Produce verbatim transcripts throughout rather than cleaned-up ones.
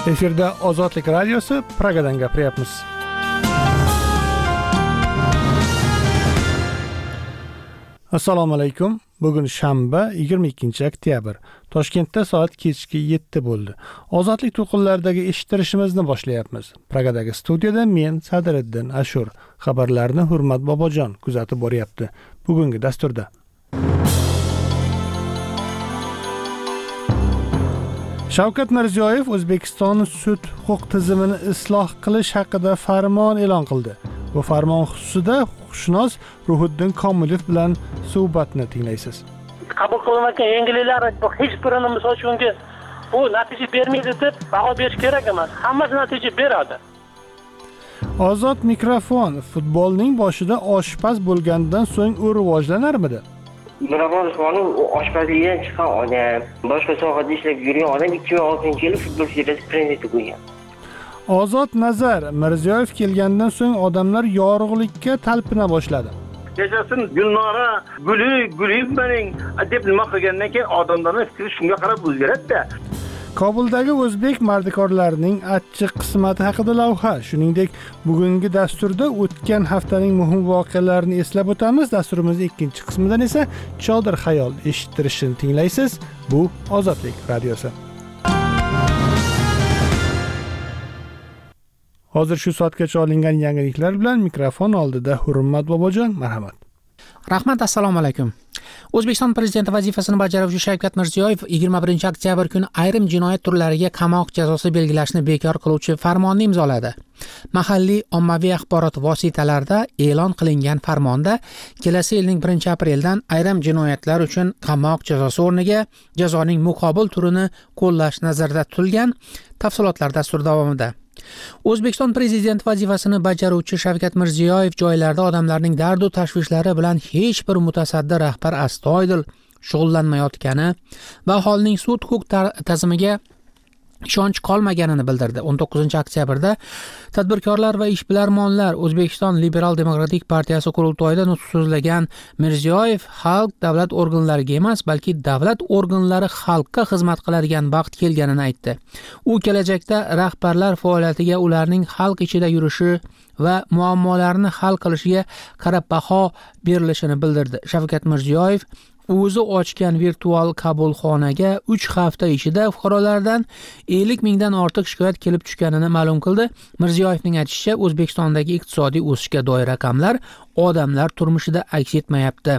Efirda Ozodlik radiosi, Pragadan gapiryapmiz. Assalomu alaykum. Bugun shanba, yigirma ikkinchi oktyabr. Toshkentda soat kechki yetti bo'ldi. Ozodlik to'lqinlaridagi eshittirishimizni boshlayapmiz. Pragadagi studiyada men Sadriddin Ashur. Xabarlarni Hurmat Bobojon kuzatib boryapti. Bugungi dasturda Shavkat Mirziyoyev O'zbekiston sud huquq tizimini isloh qilish haqida farmon e'lon qildi. Bu farmon xususida huquqshunos Ruhiddin Komilov bilan suhbatni tinglaysiz. Qabul qilingan yangiliklar hech birini misol uchun bu natija bermaydi deb baho berish kerak emas. Hammasi natija beradi. Ozod mikrofon futbolning boshida oshpaz bo'lgandan so'ng u rivojlanarmidi? Mirabon Usmonov oshpazlikdan chiqqan odam, boshqa sohada ishlab yurgan odam ikki ming oltinchi yili futbol federatsiyasi prezidenti bo'lgan. Ozod nazar Mirziyoyev kelgandan so'ng odamlar yorug'likka talpina boshladi. Kechasin Gulnora, Guli, Gulim mening deb nima qilgandan keyin odamlarning fikri shunga qarab o'zgaradi-da. Kobuldagi o'zbek mardikorlarining achchiq qismati haqida lavha, shuningdek, bugungi dasturda o'tgan haftaning muhim voqealarini eslab o'tamiz. Dasturimizning ikkinchi qismidan esa Chodir xayol eshittirishini tinglaysiz. Bu Ozodlik radiosi. Hozir shu soatgacha olingan yangiliklar bilan mikrofon oldida Hurmat Bobojon, marhamat. Rahmat, assalomu alaykum. O'zbekiston prezidenti vazifasini bajaruvchi Shavkat Mirziyoyev yigirma birinchi oktyabr kuni ayrim jinoyat turlariga qamoq jazosi belgilashni bekor qiluvchi farmonni imzoladi. Mahalliy ommaviy axborot vositalarida e'lon qilingan farmonda kelasi yilning birinchi apreldan ayrim jinoyatlar uchun qamoq jazosi o'rniga jazoning muqobil turini qo'llash nazarda tutilgan. Tafsilotlar dastur davomida. O'zbekiston prezidenti vazifasini bajaruvchi Shavkat Mirziyoyev joylarda odamlarning dard va tashvishlari bilan hech bir mutasaddi rahbar astoydil shug'ullanmayotgani va aholining sud huquq tizimiga ishonch qolmaganini bildirdi. o'n to'qqizinchi oktyabrda tadbirkorlar va ishbilarmonlar O'zbekiston Liberal Demokratik partiyasi qurultoyida nutq so'zlagan Mirziyoyev xalq davlat organlariga emas, balki davlat organlari xalqqa xizmat qiladigan vaqt kelganini aytdi. U kelajakda rahbarlar faoliyatiga ularning xalq ichida yurishi va muammolarni hal qilishiga qarab baho berilishini bildirdi. Shavkat Mirziyoyev o'zi ochgan virtual qabulxonaga uch hafta ichida fuqarolardan ellik mingdan ortiq shikoyat kelib tushganini ma'lum qildi. Mirziyoyevning aytishicha, O'zbekistondagi iqtisodiy o'sishga doir raqamlar odamlar turmushida aks etmayapti.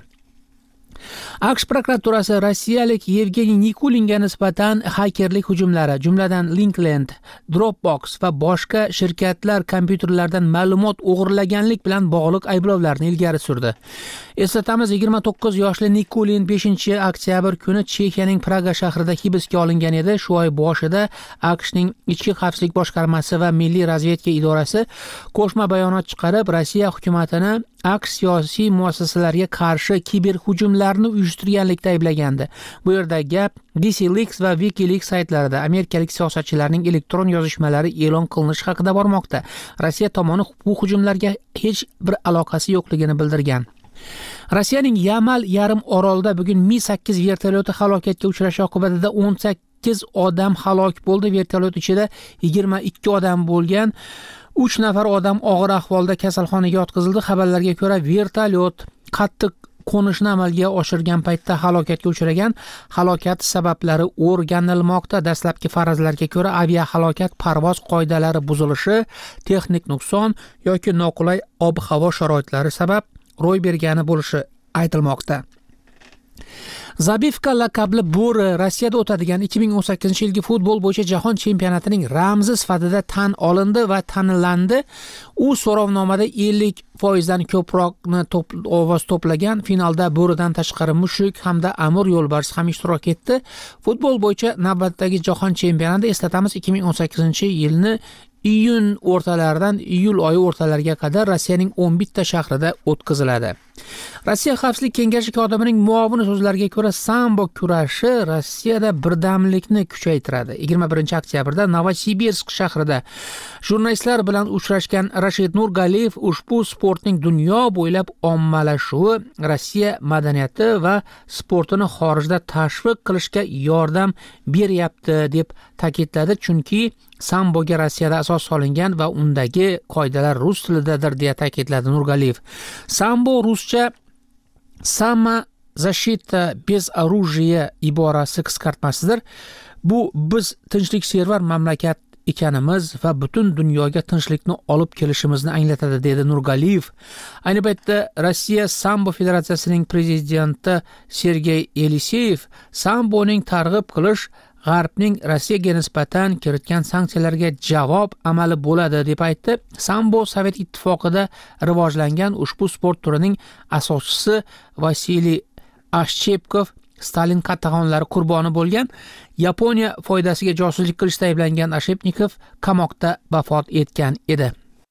AQSh prokuraturasi rossiyalik Yevgeniy Nikulinga nisbatan xakerlik hujumlari, jumladan Linkland, Dropbox va boshqa shirkatlar kompyuterlardan ma'lumot o'g'irlaganlik bilan bog'liq ayblovlarni ilgari surdi. Eslatamiz, yigirma to'qqiz yoshli Nikulin beshinchi oktyabr kuni Chexiyaning Praga shahrida hibsga olingan edi. Shu oy boshida AQShning Ichki xavfsizlik boshqarmasi va Milliy razvedka idorasi qo'shma bayonot chiqarib, Rossiya hukumatini AQSh siyosiy muassasalarga qarshi kiber hujumlarni uyushtirganlikda ayblagandi. Bu yerda gap DCLeaks va WikiLeaks saytlarida amerikalik siyosatchilarning elektron yozishmalari e'lon qilinishi haqida bormoqda. Rossiya tomoni bu hujumlarga hech bir aloqasi yo'qligini bildirgan. Rossiyaning Yamal yarim orolida bugun Mi sakkiz vertolyoti halokatga uchrashi oqibatida o'n sakkiz odam halok bo'ldi. Vertolyot ichida yigirma ikki odam bo'lgan. uch nafar odam og'ir ahvolda kasalxonaga yotqizildi. Xabarlarga ko'ra, vertolyot qattiq qo'nishni amalga oshirgan paytda halokatga uchragan. Halokat sabablari o'rganilmoqda. Dastlabki farazlarga ko'ra, aviahalokat parvoz qoidalari buzilishi, texnik nuqson yoki noqulay ob-havo sharoitlari sabab ro'y bergani bo'lishi aytilmoqda. Zabivka laqabli bo'ri Rossiyada o'tadigan ikki ming o'n sakkizinchi yilgi futbol bo'yicha jahon chempionatining ramzi sifatida tan olindi va tanlandi. U so'rovnomada ellik foizdan ko'proqni ovoz to'plagan. Finalda bo'ridan tashqari mushuk hamda amur yo'lbars ham ishtirok etdi. Futbol bo'yicha navbatdagi jahon chempionati, eslatamiz, ikki ming o'n sakkizinchi yilni iyun o'rtalaridan iyul oyi o'rtalariga qadar Rossiyaning o'n bitta shahrida o'tkaziladi. Rossiya Xavfsizlik kengashi kotibining muovini so'zlariga ko'ra, sambo kurashi Rossiyada birdamlikni kuchaytiradi. yigirma birinchi oktyabrda Novosibirsk shahrida jurnalistlar bilan uchrashgan Rashid Nurgaliyev ushbu sportning dunyo bo'ylab ommalashuvi Rossiya madaniyati va sportini xorijda tashviq qilishga yordam beryapti deb ta'kidladi, chunki samboga Rossiyada asos solingan va undagi qoidalar rus tilidadir deya ta'kidladi Nurgaliyev. Sambo ruscha Sama zashita bez оружия iborasi qisqartmasidir. Bu biz tinchliksevar mamlakat ekanimiz va butun dunyoga tinchlikni olib kelishimizni anglatadi, dedi Nurgaliyev. Ayni paytda Rossiya Sambo Federatsiyasining prezidenti Sergey Eliseyev samboning targ'ib qilish G'arbning Rossiyaga nisbatan kiritgan sanksiyalarga javob amali bo'ladi deb aytdi. Sambo Sovet ittifoqida rivojlangan ushbu sport turining asoschisi Vasiliy Ashchepkov Stalin qatag'onlari qurboni bo'lgan. Yaponiya foydasiga josuslik qilishda ayblangan Ashchepnikov qamoqda vafot etgan edi.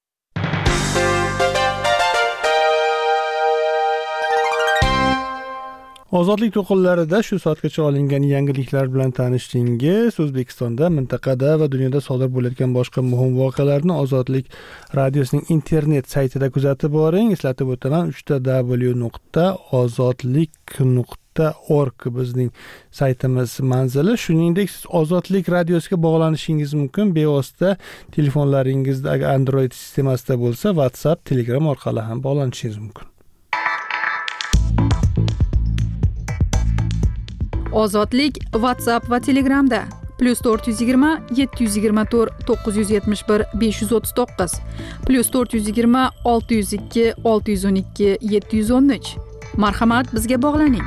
Ozodlik to'qinlarida shu soatgacha olingan yangiliklar bilan tanishdingiz. O'zbekistonda, mintaqada va dunyoda sodir bo'layotgan boshqa muhim voqealarni Ozodlik radiosining internet saytida kuzatib boring. Eslatib o'taman, uch w nuqta ozodlik nuqta org bizning saytimiz manzili. Shuningdek, siz Ozodlik radiosiga bog'lanishingiz mumkin. Bevosita telefonlaringizda agar Android sistemasida bo'lsa, WhatsApp, Telegram orqali ham bog'lanishingiz mumkin. Ozodlik WhatsApp va Telegramda plus to'rt yuz yigirma yetti yuz yigirma to'rt to'qqiz yuz yetmish bir besh yuz o'ttiz to'qqiz plus to'rt yuz yigirma olti yuz ikki olti yuz o'n ikki yetti yuz o'n uch. Marhamat, bizga bog'laning.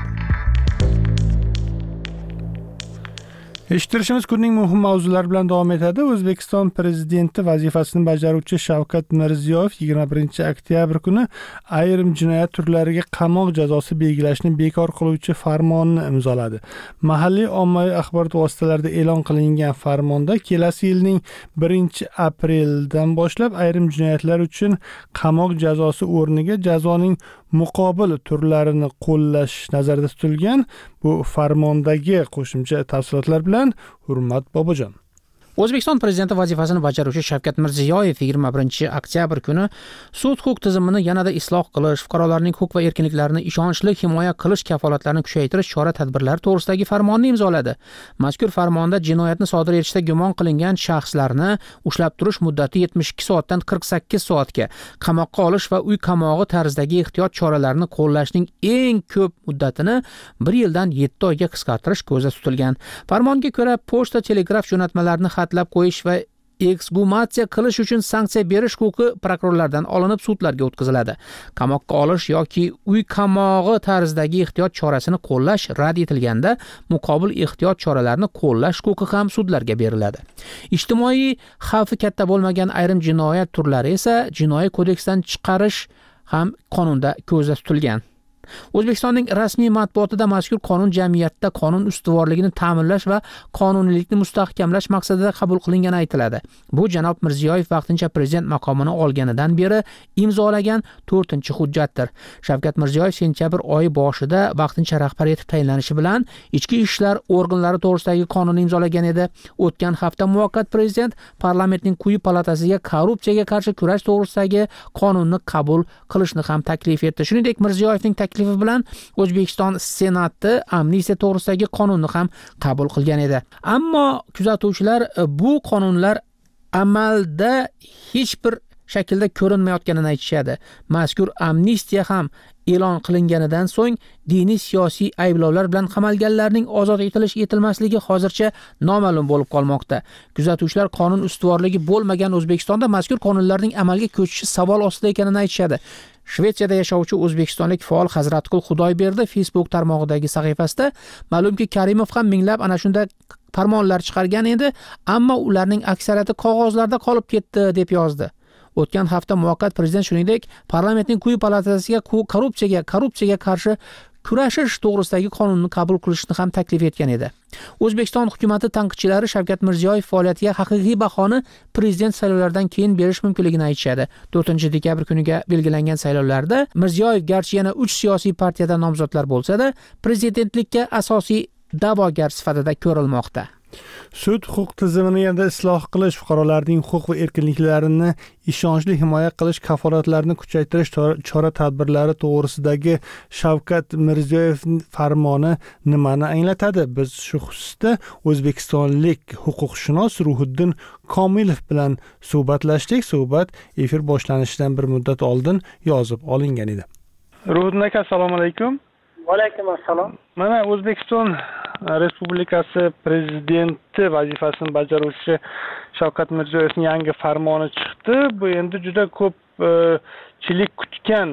Eshittirishimiz kunning muhim mavzulari bilan davom etadi. O'zbekiston prezidenti vazifasini bajaruvchi Shavkat Mirziyoyev yigirma birinchi oktyabr kuni ayrim jinoyat turlariga qamoq jazosi belgilashni bekor qiluvchi farmonni imzoladi. Mahalliy ommaviy axborot vositalarida e'lon qilingan farmonda kelasi yilning birinchi aprelidan boshlab ayrim jinoyatlar uchun qamoq jazosi o'rniga jazoning muqobil turlarini qo'llash nazarda tutilgan. Bu farmondagi qo'shimcha tafsilotlar bilan Hurmat Bobojon. O'zbekiston prezidenti vazifasini bajaruvchi Shavkat Mirziyoyev yigirma birinchi oktyabr kuni sud huquq tizimini yanada isloh qilish, fuqarolarning huquq va erkinliklarini ishonchli himoya qilish kafolatlarini kuchaytirish chora-tadbirlari to'g'risidagi farmonni imzoladi. Mazkur farmonda jinoyatni sodir etishda gumon qilingan shaxslarni ushlab turish muddati yetmish ikki soatdan qirq sakkiz soatga, qamoqqa olish va uy qamog'i tarzidagi ehtiyot choralarini qo'llashning eng ko'p muddatini bir yildan yetti oyga qisqartirish ko'zda tutilgan. Farmonga ko'ra, pochta telegraf jo'natmalarini xatlab qo'yish va eksgumatsiya qilish uchun sanksiya berish huquqi prokurorlardan olinib sudlarga o'tkaziladi. Qamoqqa olish yoki uy qamog'i tarzidagi ehtiyot chorasini qo'llash rad etilganda muqobil ehtiyot choralarini qo'llash huquqi ham sudlarga beriladi. Ijtimoiy xavfi katta bo'lmagan ayrim jinoyat turlari esa jinoiy kodeksdan chiqarish ham qonunda ko'zda tutilgan. O'zbekistonning rasmiy matbuotida mazkur qonun jamiyatda qonun ustuvorligini ta'minlash va qonuniylikni mustahkamlash maqsadida qabul qilingani aytiladi. Bu janob Mirziyoyev vaqtincha prezident maqomini olganidan beri imzolagan to'rtinchi hujjatdir. Shavkat Mirziyoyev sentyabr oyi boshida vaqtincha rahbar etib tayinlanishi bilan ichki ishlar organlari to'g'risidagi qonunni imzolagan edi. O'tgan hafta muvaqqat prezident parlamentning quyi palatasiga korrupsiyaga qarshi kurash to'g'risidagi qonunni qabul qilishni ham taklif etdi. Shuningdek, Mirziyoyevning taklifi bilan O'zbekiston Senati amnistiya to'g'risidagi qonunni ham qabul qilgan edi. Ammo kuzatuvchilar bu qonunlar amalda hech bir shaklda ko'rinmayotganini aytishadi. Mazkur amnistiya ham e'lon qilinganidan so'ng diniy siyosiy ayblovlar bilan qamalganlarning ozod etilish etilmasligi hozircha noma'lum bo'lib qolmoqda. Kuzatuvchilar qonun ustuvorligi bo'lmagan O'zbekistonda mazkur qonunlarning amalga ko'chishi savol ostida ekanini aytishadi. Shvetsiyada yashovchi o'zbekistonlik faol Hazratqul Xudoyberdi Facebook tarmog'idagi sahifasida ma'lumki Karimov ham minglab ana shunday farmonlar chiqargan edi, ammo ularning aksariyati qog'ozlarda qolib ketdi deb yozdi. O'tgan hafta muvaqqat prezident shuningdek parlamentning quyi palatasiga korrupsiyaga korrupsiyaga qarshi kurashish to'g'risidagi qonunni qabul qilishni ham taklif etgan edi. O'zbekiston hukuumati tanqidchilari Shavkat Mirziyoyev faoliyatiga haqiqiy bahoni prezident saylovlaridan keyin berish mumkinligini aytishadi. to'rtinchi dekabr kuniga belgilangan saylovlarda Mirziyoyev garchi yana uch siyosiy partiyadan nomzodlar bo'lsa-da, prezidentlikka asosiy da'vogar sifatida ko'rilmoqda. Sud huquq tizimini yanada isloh qilish, fuqarolarning huquq va erkinliklarini ishonchli himoya qilish, kafolatlarni kuchaytirish chora-tadbirlari to'g'risidagi Shavkat Mirziyoyev farmoni nimani anglatadi? Biz shu xususda o'zbekistonlik huquqshunos Ruhiddin Komilov bilan suhbatlashdik. Suhbat efir boshlanishidan bir muddat oldin yozib olingan edi. Ruhiddin aka, assalomu alaykum. Va alaykum assalom. Mana O'zbekiston Respublikasi prezidenti vazifasini bajaruvchi Shavkat Mirziyoyevning yangi farmoni chiqdi. Bu endi juda ko'pchilik kutgan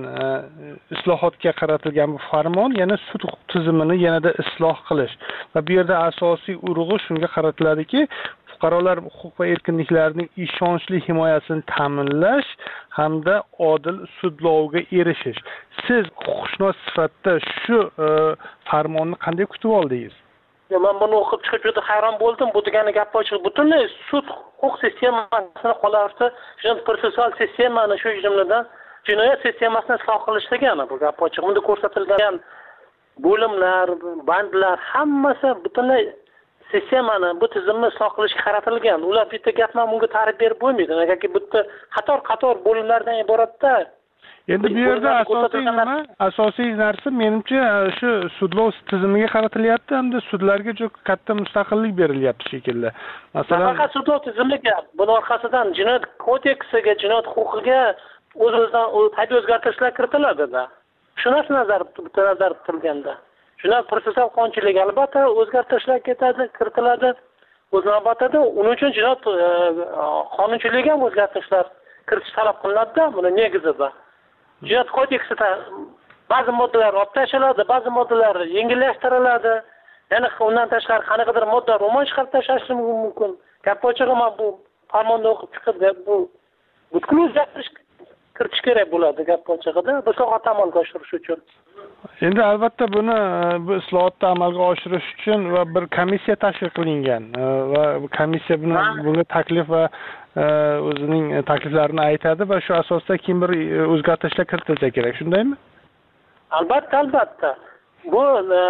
islohotga qaratilgan bu farmon, yana sud huquq tizimini yanada isloh qilish va bu yerda asosiy urg'u shunga qaratiladiki, fuqarolar huquq va erkinliklarining ishonchli himoyasini ta'minlash hamda odil sudlovga erishish. Siz huquqshunos sifatida shu farmonni qanday kutib oldingiz? Men buni o'qib chiqib juda hayron bo'ldim. Bu degani gap ochiq, butunlay sud huquq sistemasini qo'llarsa, jinoyat protsessual sistemani, shu jumladan jinoyat sistemasini isloh qilish degani bu gap ochiq. Bunda ko'rsatilgan bo'limlar, bandlar hammasi butunlay sistemani, bu tizimni isloh qilishga qaratilgan. Ular bitta gapdan bunga ta'rif berib bo'lmaydi. Negaki bitta qator-qator bo'limlardan iboratda. Endi bu yerda asosiy nima? Asosiy narsa menimcha shu sudlov tizimiga qaratilyapti hamda sudlarga juda katta mustaqillik berilyapti shekilli. Masalan, faqat sudlov tizimiga, buning orqasidan jinoyat kodeksiga, jinoyat huquqiga o'z-o'zidan tabiiy o'zgartirishlar kiritiladi-da. Shu narsa nazarda bitta nazarda tutilganda. Jinoyat protsessual qonunchiligi albatta o'zgartirishlar ketadi, kiritiladi. O'z navbatida uning uchun jinoyat qonunchiligiga ham o'zgartirishlar kiritish talab qilinadi-da, buni negizida. Jinoyat kodeksida ba'zi moddalar olib tashlanadi, ba'zi moddalar yengillashtiriladi. Ya'ni undan tashqari qanaqadir modda ro'mon chiqarib tashlanishi mumkin. Gap ochig'i men bu farmonni o'qib chiqib bu butkul o'zgartirish kiritish kerak bo'ladi gap ochig'ida, bu sohani amalga oshirish uchun. Endi albatta buni bu islohotni amalga oshirish uchun va bir komissiya tashkil qilingan va komissiya bunga taklif va o'zining takliflarini aytadi va shu asosda kim bir o'zgartirishlar kiritilsa kerak, shundaymi? Albatta, albatta. Bu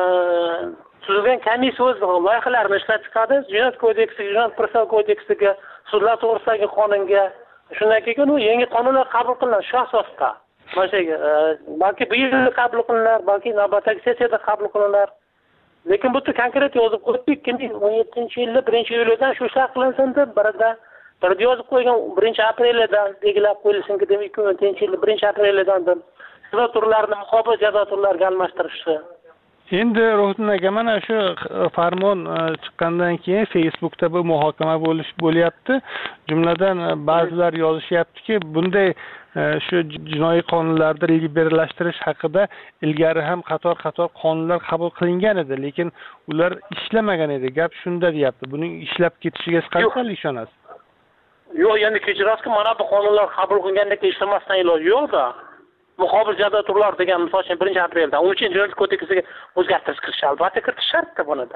tuzilgan komissiya o'z loyihalarini ishlab chiqadi, jinoyat kodeksiga, jinoyat protsessual kodeksiga, sudlar to'g'risidagi qonunga, shundan keyin u yangi qonunlar qabul qilinadi shu asosda. Mana balki bu yil qabul qilinar, balki navbatdagi sessiyada qabul qilinar. Lekin bu konkret yozib qo'ydik, ikki ming o'n yettinchi yilda birinchi iyuldan shu ishlar qilinsin deb birida birida yozib qo'ygan birinchi apreldan belgilab qo'yilsin deb ikki ming o'n yettinchi yilda birinchi apreldan deb jazo turlarini muqobil jazo turlariga almashtirishdi. Endi Ruhiddin aka, mana shu farmon chiqqandan keyin Facebookda bu muhokama bo'lish bo'lyapti. Jumladan ba'zilar yozishyaptiki, bunday shu jinoiy qonunlarda liberallashtirish haqida ilgari ham qator-qator qonunlar qabul qilingan edi, lekin ular ishlamagan edi. Gap shunda deyapti. Buning ishlab ketishiga qanchalik ishonasiz? Yo'q, endi kechirasiz, mana bu qonunlar qabul qilingandan keyin ishlamasdan iloji yo'q-da. Muqobil jazo turlari degan misol uchun birinchi aprelda uning uchun jinoyat kodeksiga o'zgartirish kirish albatta kiritish shartda bunida.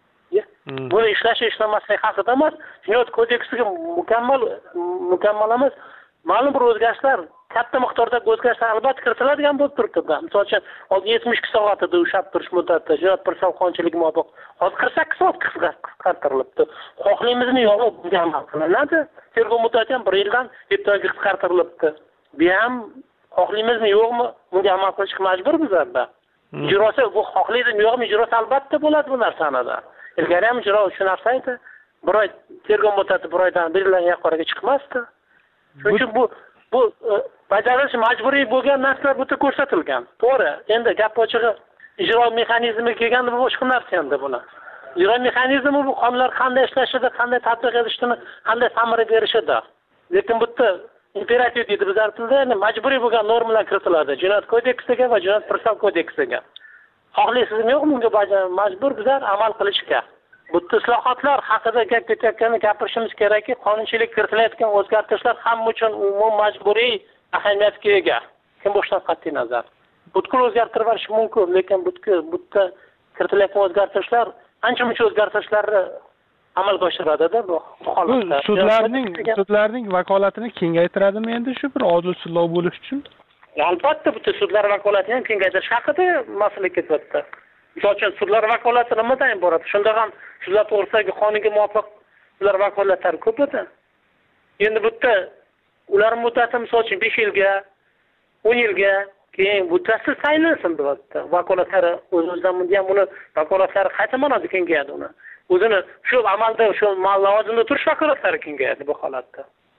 Buni ishlashi ishlamaslik haqida emas, jinoyat kodeksiga mukammal mukammal emas, ma'lum bir o'zgarishlar, katta miqdordagi o'zgarishlar albatta kiritiladigan bo'lib turibdi. Misol uchun yetmish ikki soat edi ushlab turish muddati jinoyat protsessual qonunchiligiga muvofiq hozir qirq sakkiz soat qisqartirilibdi. Xohlaymizmi yo'qmi bunga amal qilinadi. Tergov muddati ham bir yildan yetti oyga qisqartirilibdi. Bu ham xohlaymizmi yo'qmi bunga amal qilishga majburmiz bizlarda. Ijrosi bu xohlaydimi yo'qmi, ijrosi albatta bo'ladi bu narsanida. Ilgari ham ijro shu narsa edi. Bir oy tergov muddati bir oydan belgilangan yuqoriga chiqmasdi. Shuning uchun bu bu bajarilishi majburiy bo'lgan narsalar bu yerda ko'rsatilgan. To'g'ri. Endi gap ochig'i ijro mexanizmi kelganda bu boshqa narsa endi buni. Ijro mexanizmi bu qonunlar qanday ishlashida, qanday tatbiq etishini, qanday samara berishida. Lekin bu yerda imperativ deydi bizlar tilda, ya'ni majburiy bo'lgan normalar kiritiladi. Jinoyat kodeksiga va jinoyat protsessual kodeksiga. Xohlaysizmi yo'qmi bunga majbur bizlar amal qilishga. Bu islohotlar haqida gap ketayotganini gapirishimiz kerakki, qonunchilik kiritilayotgan o'zgartirishlar hamma uchun umumiy majburiy ahamiyatga ega. Kim boshdan qat'iy nazar. butkul o'zgartirib berish mumkin, lekin butkul bu yerda kiritilayotgan o'zgartirishlar ancha muncha o'zgartirishlarni amalga oshiradi-da bu holatda. Sudlarning sudlarning vakolatini kengaytiradimi endi shu bir odil sudlov bo'lish uchun? Albatta, bitta sudlar vakolatini ham kengaytirish haqida masala ketyapti. Misol uchun sudlar vakolati nimadan iborat? Shunda ham sudlar to'g'risidagi qonunga muvofiq sudlar vakolatlari ko'p edi. Endi bu yerda ular muddati misol uchun besh yilga, o'n yilga keyin muddati saylansin bu yerda. Vakolatlari o'z-o'zidan bunda ham uni vakolatlari qayta ma'noda kengayadi uni. O'zini shu amalda shu lavozimda turish vakolatlari kengayadi bu holatda.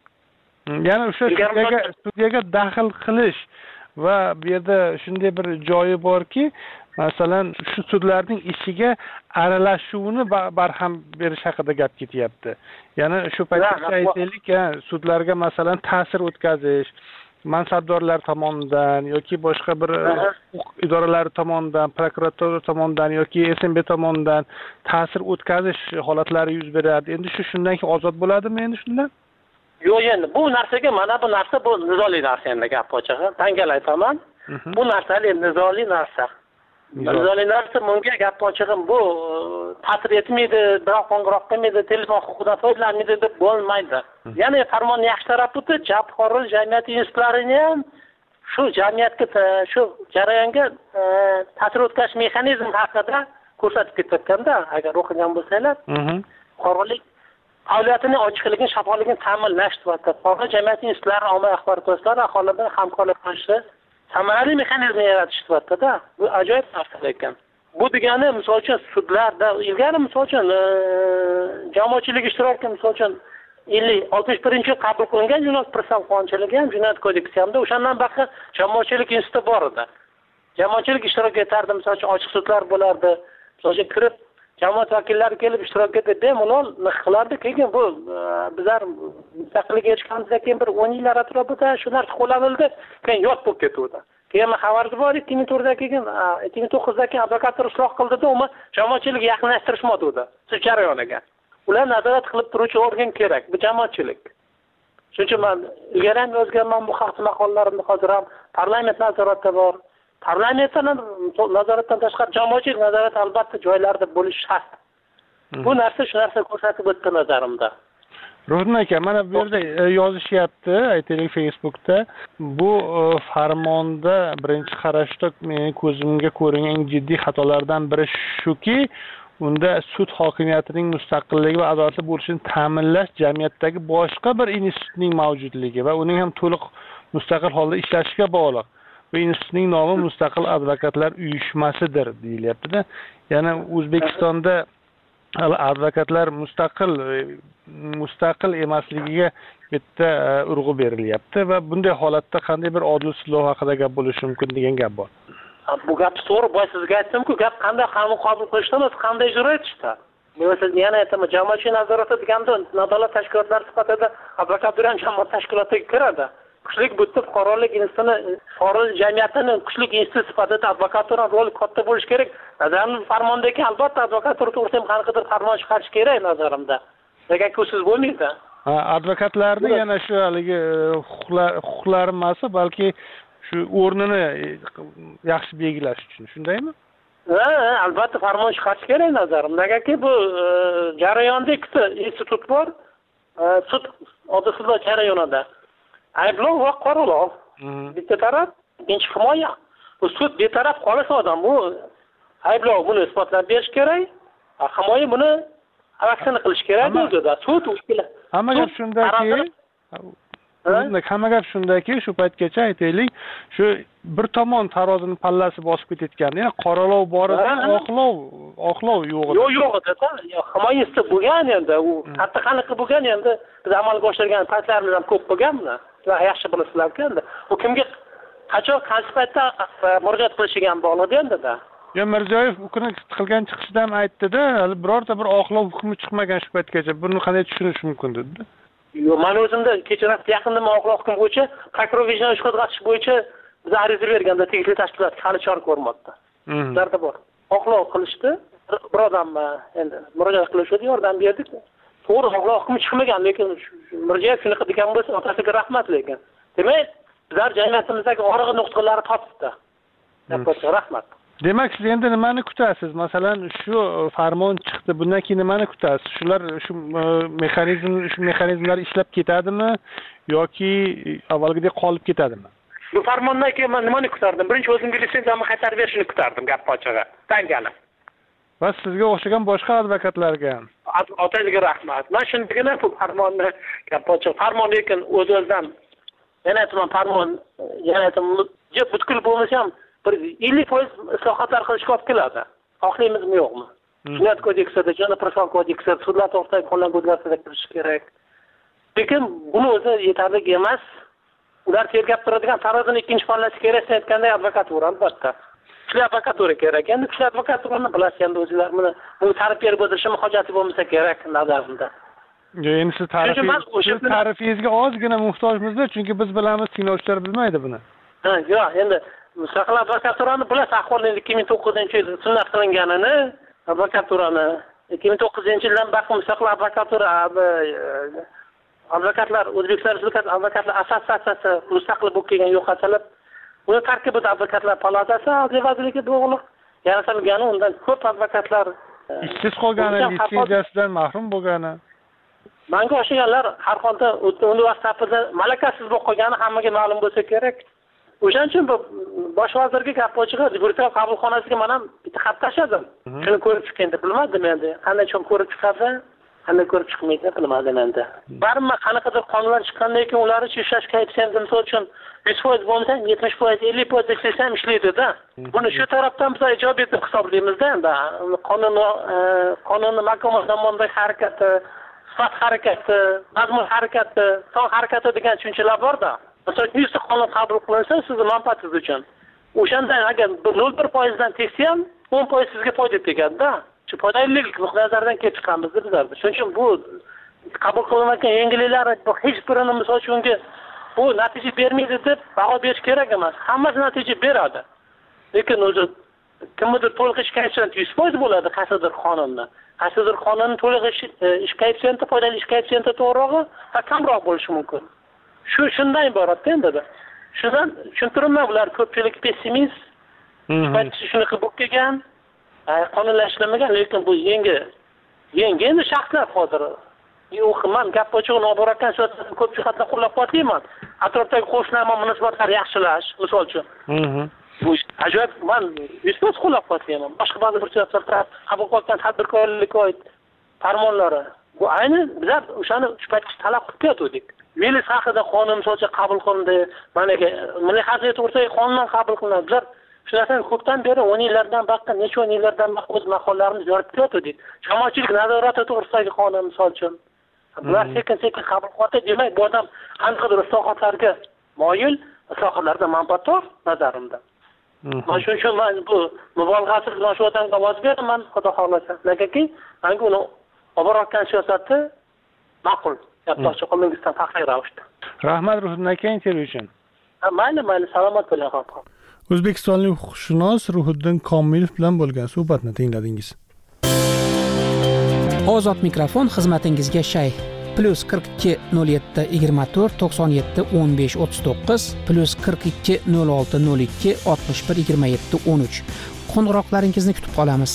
Ya'ni o'sha sudyaga sudyaga daxl qilish va bu yerda shunday bir joyi borki, masalan, shu sudlarning ishiga aralashuvni barham berish haqida gap ketyapti. Ya'ni shu paytda aytaylik, sudlarga masalan ta'sir o'tkazish, mansabdorlar tomonidan yoki boshqa bir huquq idoralari tomonidan, prokuratura tomonidan yoki S M B tomonidan ta'sir o'tkazish holatlari yuz beradi. Endi shu shundan keyin ozod bo'ladimi endi shundan? Yo'q, endi bu narsaga mana bu narsa bu nizoli narsa endi gap ochig'i. Tangal aytaman. Bu narsali nizoli narsa. Nizoli narsa bunga gap ochig'im bu ta'sir etmaydi, biroq qo'ng'iroq qilmaydi, telefon huquqidan foydalanmaydi deb bo'lmaydi. Ya'ni farmonning yaxshi tarafi bu jabhoril jamiyat institutlarini ham shu jamiyatga shu jarayonga ta'sir o'tkazish mexanizmi haqida ko'rsatib ketayotganda, agar o'qigan bo'lsanglar, fuqarolik faoliyatining ochiqligini, shaffofligini ta'minlash va fuqaro jamiyat institutlari ommaviy axborot vositalari aholi bilan hamkorlik qilishi samarali mexanizm yaratish sifatida bu ajoyib narsa ekan. Bu degani misol uchun sudlarda ilgari misol uchun jamoatchilik ishtiroki misol uchun ellik oltmish birinchi yil qabul qilingan jinoyat protsessual qonunchiligi ham jinoyat kodeksi hamda o'shandan boshqa jamoatchilik instituti bor edi. Jamoatchilik ishtirok etardi, misol uchun ochiq sudlar bo'lardi. Misol uchun kirib jamoat vakillari kelib ishtirok etib bemalol naq qilardi. Keyin bu bizlar mustaqillikka erishganimizdan keyin bir o'n yillar atrofida shu narsa qo'llanildi, keyin yod bo'lib ketdi. Keyin xabarda bor, ikki ming to'rtda keyin ikki ming to'qqizda keyin advokatlar isloh qildida, uni jamoatchilik yaqinlashtirishmadi edi sud jarayoniga. Ular nazorat qilib turuvchi organ kerak, bu jamoatchilik. Shuning uchun men ilgari ham yozganman bu haqda maqolalarimda, hozir ham parlament nazoratida bor. Parlamentdan nazoratdan tashqari jamoatchilik nazorati albatta joylarda bo'lishi shart. Bu narsa shu narsa ko'rsatib o'tdi nazarimda. Ruhdan aka, mana bu yerda yozishyapti, aytaylik Facebookda, bu farmonda birinchi qarashda mening ko'zimga ko'ringan eng jiddiy xatolardan biri shuki, unda sud hokimiyatining mustaqilligi va adolatli bo'lishini ta'minlash jamiyatdagi boshqa bir institutning mavjudligi va uning ham to'liq mustaqil holda ishlashiga bog'liq. Bu institutning nomi Mustaqil advokatlar uyushmasidir deyilyapti-da. Ya'ni O'zbekistonda advokatlar mustaqil mustaqil emasligiga bitta urg'u berilyapti va bunday holatda qanday bir odil sudlov haqida gap bo'lishi mumkin degan gap bor. Bu gap to'g'ri, boya sizga aytdim-ku, gap qanday qonun qabul qilishdan o'zi qanday ijro etishda. Men siz yana aytaman, jamoatchilik nazorati deganda adolat tashkilotlari sifatida advokatlar ham jamoat tashkilotiga kiradi. Kuchlik butib fuqarolik institutini, fuqarolik jamiyatini kuchlik institut sifatida advokatura roli katta bo'lishi kerak. Nazarimda farmondagi albatta advokatura to'g'risida ham qanaqadir farmon chiqarish kerak nazarimda. Negaki usiz bo'lmaydi. Ha, advokatlarni yana shu haligi huquqlar huquqlari emas, balki shu o'rnini yaxshi belgilash uchun, shundaymi? Ha, albatta farmon chiqarish kerak nazarimda. Negaki bu jarayonda ikkita institut bor. Sud oddiy sudlar jarayonida ayblov va qoralov. Bitta taraf, ikkinchi himoya. Bu sud betaraf qolsa odam bu ayblov buni isbotlab berish kerak, himoya buni aksini qilish kerak o'zida. Sud ushlar. Hamma gap shundaki, hamma gap shundaki, shu paytgacha aytaylik, shu bir tomon tarozini pallasi bosib ketayotganda, ya'ni qoralov bor edi, oqlov, oqlov yo'q edi. Yo'q, yo'q edi-da. Himoyasi bo'lgan endi, u katta qanaqa bo'lgan endi, biz amalga oshirgan paytlarimiz ham ko'p bo'lganmi? Sizlar yaxshi bilasizlar-ku endi. U kimga qachon qaysi paytda murojaat qilishiga ham bog'liq endi-da. Ya Mirziyoyev u kuni qilgan chiqishida ham aytdi-da, hali birorta bir oqlov hukmi chiqmagan shu paytgacha. Buni qanday tushunish mumkin dedi. Yo'q, men o'zimda kechirasiz yaqinda oqlov hukmi bo'yicha prokuror vijdonan ish qo'zg'atish bo'yicha biz ariza berganda tegishli tashkilotga hali chora ko'rmoqda. Ularda bor. Oqlov qilishdi. Bir odam endi murojaat qilishdi, yordam berdik. To'g'ri, oqlov hukmi chiqmagan, lekin Mirziyoyev shunaqa degan bo'lsa, otasiga rahmat lekin. Demak, bizlar jamiyatimizdagi orig'i nuqtalari topibdi. Gap-ochig'i, rahmat. Demak, siz endi nimani kutasiz? Masalan, shu farmon chiqdi, bundan keyin nimani kutasiz? Shular shu mexanizm, shu mexanizmlar ishlab ketadimi yoki avvalgidek qolib ketadimi? Bu farmondan keyin men nimani kutardim? Birinchi o'zimga litsenziyamni qaytarib berishini kutardim, gap-ochig'i. Dangali. Va sizga o'xshagan boshqa advokatlarga ham. Otangizga rahmat. Men shundagina bu farmonni gap-ochig'i, farmon lekin o'z-o'zidan yana aytaman, farmon yana aytaman, butkul bo'lmasa ham bir ellik foiz islohotlar qilishga olib keladi. Xohlaymizmi yo'qmi? Jinoyat kodeksida, jinoyat protsessual kodeksida, sudlar to'g'risidagi qonunlarga o'zgartishlar kiritish kerak. Lekin buni o'zi yetarli emas. Ular tergab turadigan tarozini ikkinchi pallasi kerak aytganda advokatura albatta. Kuchli advokatura kerak. Endi kuchli advokaturani bilasiz, endi o'zingizlar buni bu ta'rif berib o'tirishim hojati bo'lmasa kerak nazarimda. Yo'q, endi siz ta'rifingiz ta'rifingizga ozgina muhtojmizda, chunki biz bilamiz, tinglovchilar bilmaydi buni. Ha, yo'q, endi mustaqil advokaturani bilasiz, ahvol ikki ming to'qqizinchi yil sunnat qilinganini, advokaturani ikki ming to'qqizinchi yildan beri mustaqil advokatura advokatlar O'zbekiston Respublikasi Advokatlar Assotsiatsiyasi mustaqil bo'lib kelgan yo'qotilib, uni tarkibida advokatlar palatasi adliya vazirligi bog'liq yaratilgani, undan ko'p advokatlar ishsiz qolgani, litsenziyasidan mahrum bo'lgani. Menga o'xshaganlar har holda universitetida malakasiz bo'lib qolgani hammaga ma'lum bo'lsa kerak. O'shaning uchun bosh vazirga gap-ochig'i deputat qabulxonasiga men ham bitta xat tashladim. Shuni ko'rib chiqing deb bilmadim endi. Qanday chon ko'rib chiqadi, qanday ko'rib chiqmaydi bilmadim endi. Barma qanaqadir qonunlar chiqqandan keyin ularni ishlash koeffitsiyenti misol uchun yuz foiz bo'lsa, yetmish foiz, ellik foiz desa ham ishlaydi-da. Buni shu tarafdan biz ijobiy deb hisoblaymiz-da endi. Qonun qonunni mahkama tomonidan harakati, sifat harakati, mazmun harakati, son harakati degan tushunchalar bor-da. Masalan, yuz qonun qabul qilinsa, sizni manfaatingiz uchun. O'shandan agar nol bir foiz dan tegsa ham o'n foiz sizga foyda tegadi-da. Shu foydalilik nazardan kelib chiqamiz bizlar. Shuning uchun bu qabul qilinayotgan yangiliklar hech birini misol uchun bu natija bermaydi deb baho berish kerak emas. Hammasi natija beradi. Lekin o'zi kimdir to'liq ish koeffitsiyenti yuz foiz bo'ladi qaysidir qonunda. Qaysidir qonunning to'liq ish koeffitsiyenti, foydali ish koeffitsiyenti to'g'rirog'i va kamroq bo'lishi mumkin. Shu shundan iborat endi. Shundan tushuntiribman, ular ko'pchilik pessimist. Sifatchi shuni qilib kelgan, qonunlashtirmagan, lekin bu yangi yangi endi shaxslar hozir. Yo'q, men gap ochig'ini olib borayotgan siyosatni ko'p jihatdan qo'llab-quvvatlayman. Atrofdagi qo'shnilar bilan munosabatlarni yaxshilash, misol uchun. Bu ajoyib, men yuz foiz qo'llab-quvvatlayman. Boshqa ba'zi bir siyosatlar qabul qilayotgan tadbirkorlik oid farmonlari. Bu ayni bizlar o'shani sifatchi talab qilib ketdik. Milis haqida qonun misol qabul qilindi. Mana milliy xavfsizlik to'g'risidagi qonun qabul qilindi. Bizlar shu narsani ko'pdan beri o'n yillardan baqqa, necha o'n yillardan baqqa o'z maqollarimizni yoritib ketdik. Jamoatchilik nazorati to'g'risidagi qonun misol uchun. Bular sekin-sekin qabul qilyapti. Demak, bu odam qanaqadir islohotlarga moyil, islohotlardan manfaatdor nazarimda. Mana shuning uchun men bu mubolag'asiz bilan shu odamga ovoz beraman, xudo xohlasa. Negaki, menga uni olib borayotgan siyosati ma'qul. Gapdoqchi qo'lingizdan faxriy ravishda. Rahmat Ruhiddin aka intervyu uchun. Mayli, mayli, salomat bo'ling xalqim. O'zbekistonlik huquqshunos Ruhiddin Komilov bilan bo'lgan suhbatni tingladingiz. Ozod mikrofon xizmatingizga shay. Plus qirq ikki nol yetti yigirma to'rt to'qson yetti o'n besh o'ttiz to'qqiz plus qirq ikki nol olti nol ikki oltmish bir yigirma yetti o'n uch. Qo'ng'iroqlaringizni kutib qolamiz.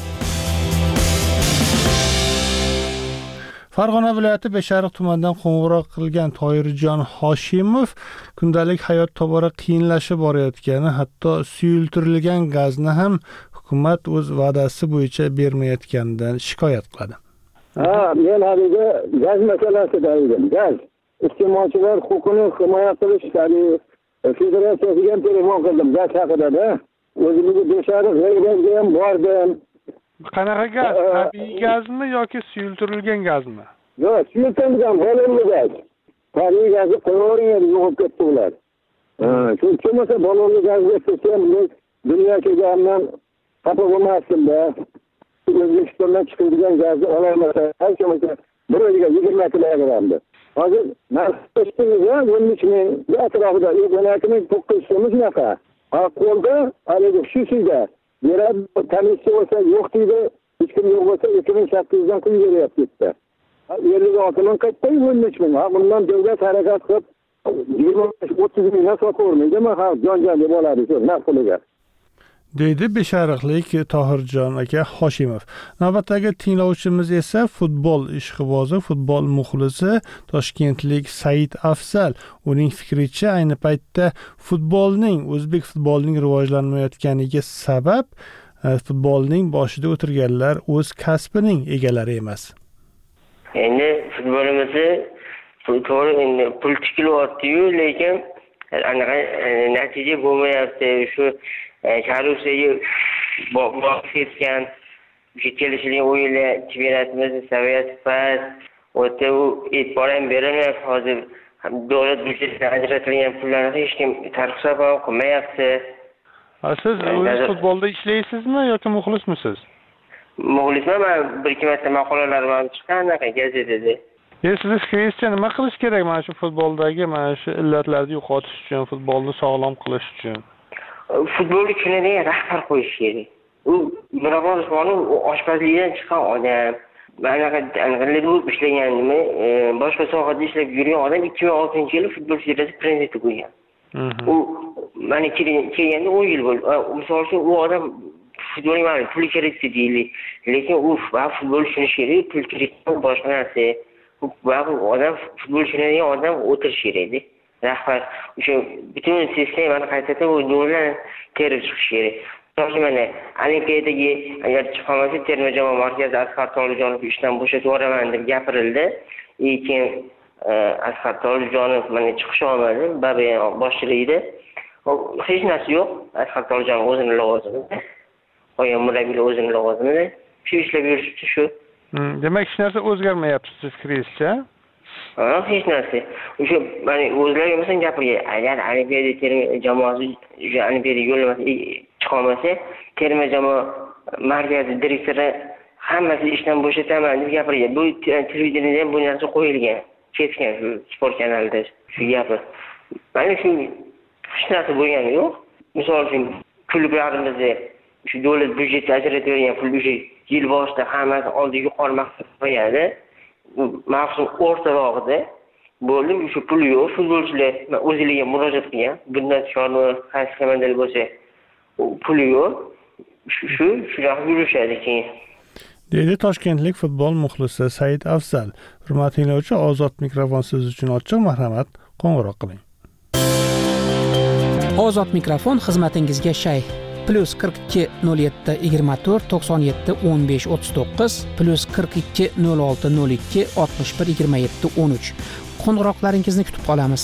Farg'ona viloyati Beshariq tumanidan qo'ng'iroq qilgan Toyirjon Hoshimov kundalik hayot tobora qiyinlashib borayotgani, hatto suyultirilgan gazni ham hukumat o'z va'dasi bo'yicha bermayotganidan shikoyat qiladi. Ha, men haliga gaz masalasida edim. Gaz iste'molchilar huquqini himoya qilish federatsiyasiga ham telefon qildim gaz haqida-da. O'zimizga Beshariq rayoniga ham bordim. Qanaqa gaz? Tabiiy gazmi yoki suyultirilgan gazmi? Yo'q, suyultirilgan balonli gaz. Tabiiy gazni qo'yavering, yo'qib ketdi ular. Ha, chunki bo'lmasa balonli gazga tushsam, dunyo kelganidan xafa bo'lmasdim-da. O'zbekistondan chiqadigan gazni olamasa, har kimsa bir oyga yigirma kilogrammda. Hozir narxlashdingiz-a, o'n uch ming atrofida, o'n ikki ming to'qqiz yuz so'm shunaqa. Ha, qo'lda haligi shu suyda beradi, komissiya bo'lsa yo'q deydi, hech kim yo'q bo'lsa ikki ming sakkiz yuzdan kun beryapti bitta. ellik olti ming qaytdi, o'n uch ming. Ha, bundan davlat harakat qilib yigirma o'ttiz mingga sotavermaydi, men ha jon-jon deb oladi shu narx puliga. deydi beshariqlik Tohirjon aka Hoshimov. Navbatdagi tinglovchimiz esa futbol ishqibozi, futbol muxlisi toshkentlik Said Afzal. Uning fikricha, ayni paytda futbolning, o'zbek futbolining rivojlanmayotganiga sabab futbolning boshida o'tirganlar o'z kasbining egalari emas. Endi futbolimizni to'g'ri endi pul tikilyapti-yu, lekin anaqa natija bo'lmayapti. Shu Karusiyaga borib ketgan, o'sha kelishilgan o'yinlar chempionatimizni saviyasi past, o'ta u e'tibor ham berilmayapti. Hozir davlat byudjetidan ajratilgan pullarni hech kim tarqib ham qilmayapti. Siz o'zingiz futbolda ishlaysizmi yoki muxlismisiz? Muxlisman, men bir ikki marta maqolalarim ham chiqqan anaqa gazetada. Siz fikringizcha nima qilish kerak mana shu futboldagi mana shu illatlarni yo'qotish uchun, futbolni sog'lom qilish uchun? Futbolni tushunadigan rahbar qo'yish kerak. U Mirobod Usmonov oshpazlikdan chiqqan odam. Anaqa anaqa bo'lib ishlaganmi, boshqa sohada ishlab yurgan odam ikki ming oltinchi yil futbol federatsiyasi prezidenti bo'lgan. U mana kelganda o'n yil bo'ldi. Misol uchun u odam futbolga mana pul kerak deydi. Lekin u futbol tushunishi kerak, pul kerak boshqa narsa. Va odam futbol tushunadigan odam o'tirishi kerak. Rahbar o'sha butun sistemani qaytadan o'zlari terib chiqish kerak. To'g'ri, mana Olimpiadaga agar chiqmasa terma jamoa markazi Asqar Tolijonov ishdan bo'shatib yuboraman deb gapirildi. Lekin Asqar Tolijonov mana chiqish olmadi, baba boshchiligida. Hech narsa yo'q. Asqar Tolijonov o'zining lavozimida. Qo'ygan murabbiylar o'zining lavozimida. Shu ishlab yurishdi shu. Demak, hech narsa o'zgarmayapti siz fikringizcha? Ha, hech narsa. O'sha mana o'zlariga masalan gapirgan, agar Olimpiada terma jamoasi o'sha Olimpiada yo'llamasi chiqolmasa, terma jamoa markazi direktori hammasi ishdan bo'shataman deb gapirgan. Bu televideniyada ham bu narsa qo'yilgan, ketgan shu sport kanalida shu gapi. Mana shu hech narsa bo'lgani yo'q. Misol uchun klublarimizda shu davlat byudjeti ajratilgan pul o'sha yil boshida hammasi oldiga yuqori maqsad qo'yadi. Mavsum o'rtalog'ida bo'ldi, shu pul yo'q, futbolchilar o'zlariga murojaat qilgan. Bundan shonu qaysi komandal bo'lsa, pul yo'q. Shu shu shunaqa yurishadi keyin. Deydi toshkentlik futbol muxlisi Said Afzal. Hurmatli tinglovchi, ozod mikrofon siz uchun ochiq, marhamat, qo'ng'iroq qiling. Ozod mikrofon xizmatingizga shay. Plus qirq ikki nol yetti yigirma to'rt to'qson yetti o'n besh o'ttiz to'qqiz plus qirq ikki nol olti nol ikki oltmish bir yigirma yetti o'n uch. Qo'ng'iroqlaringizni kutib qolamiz.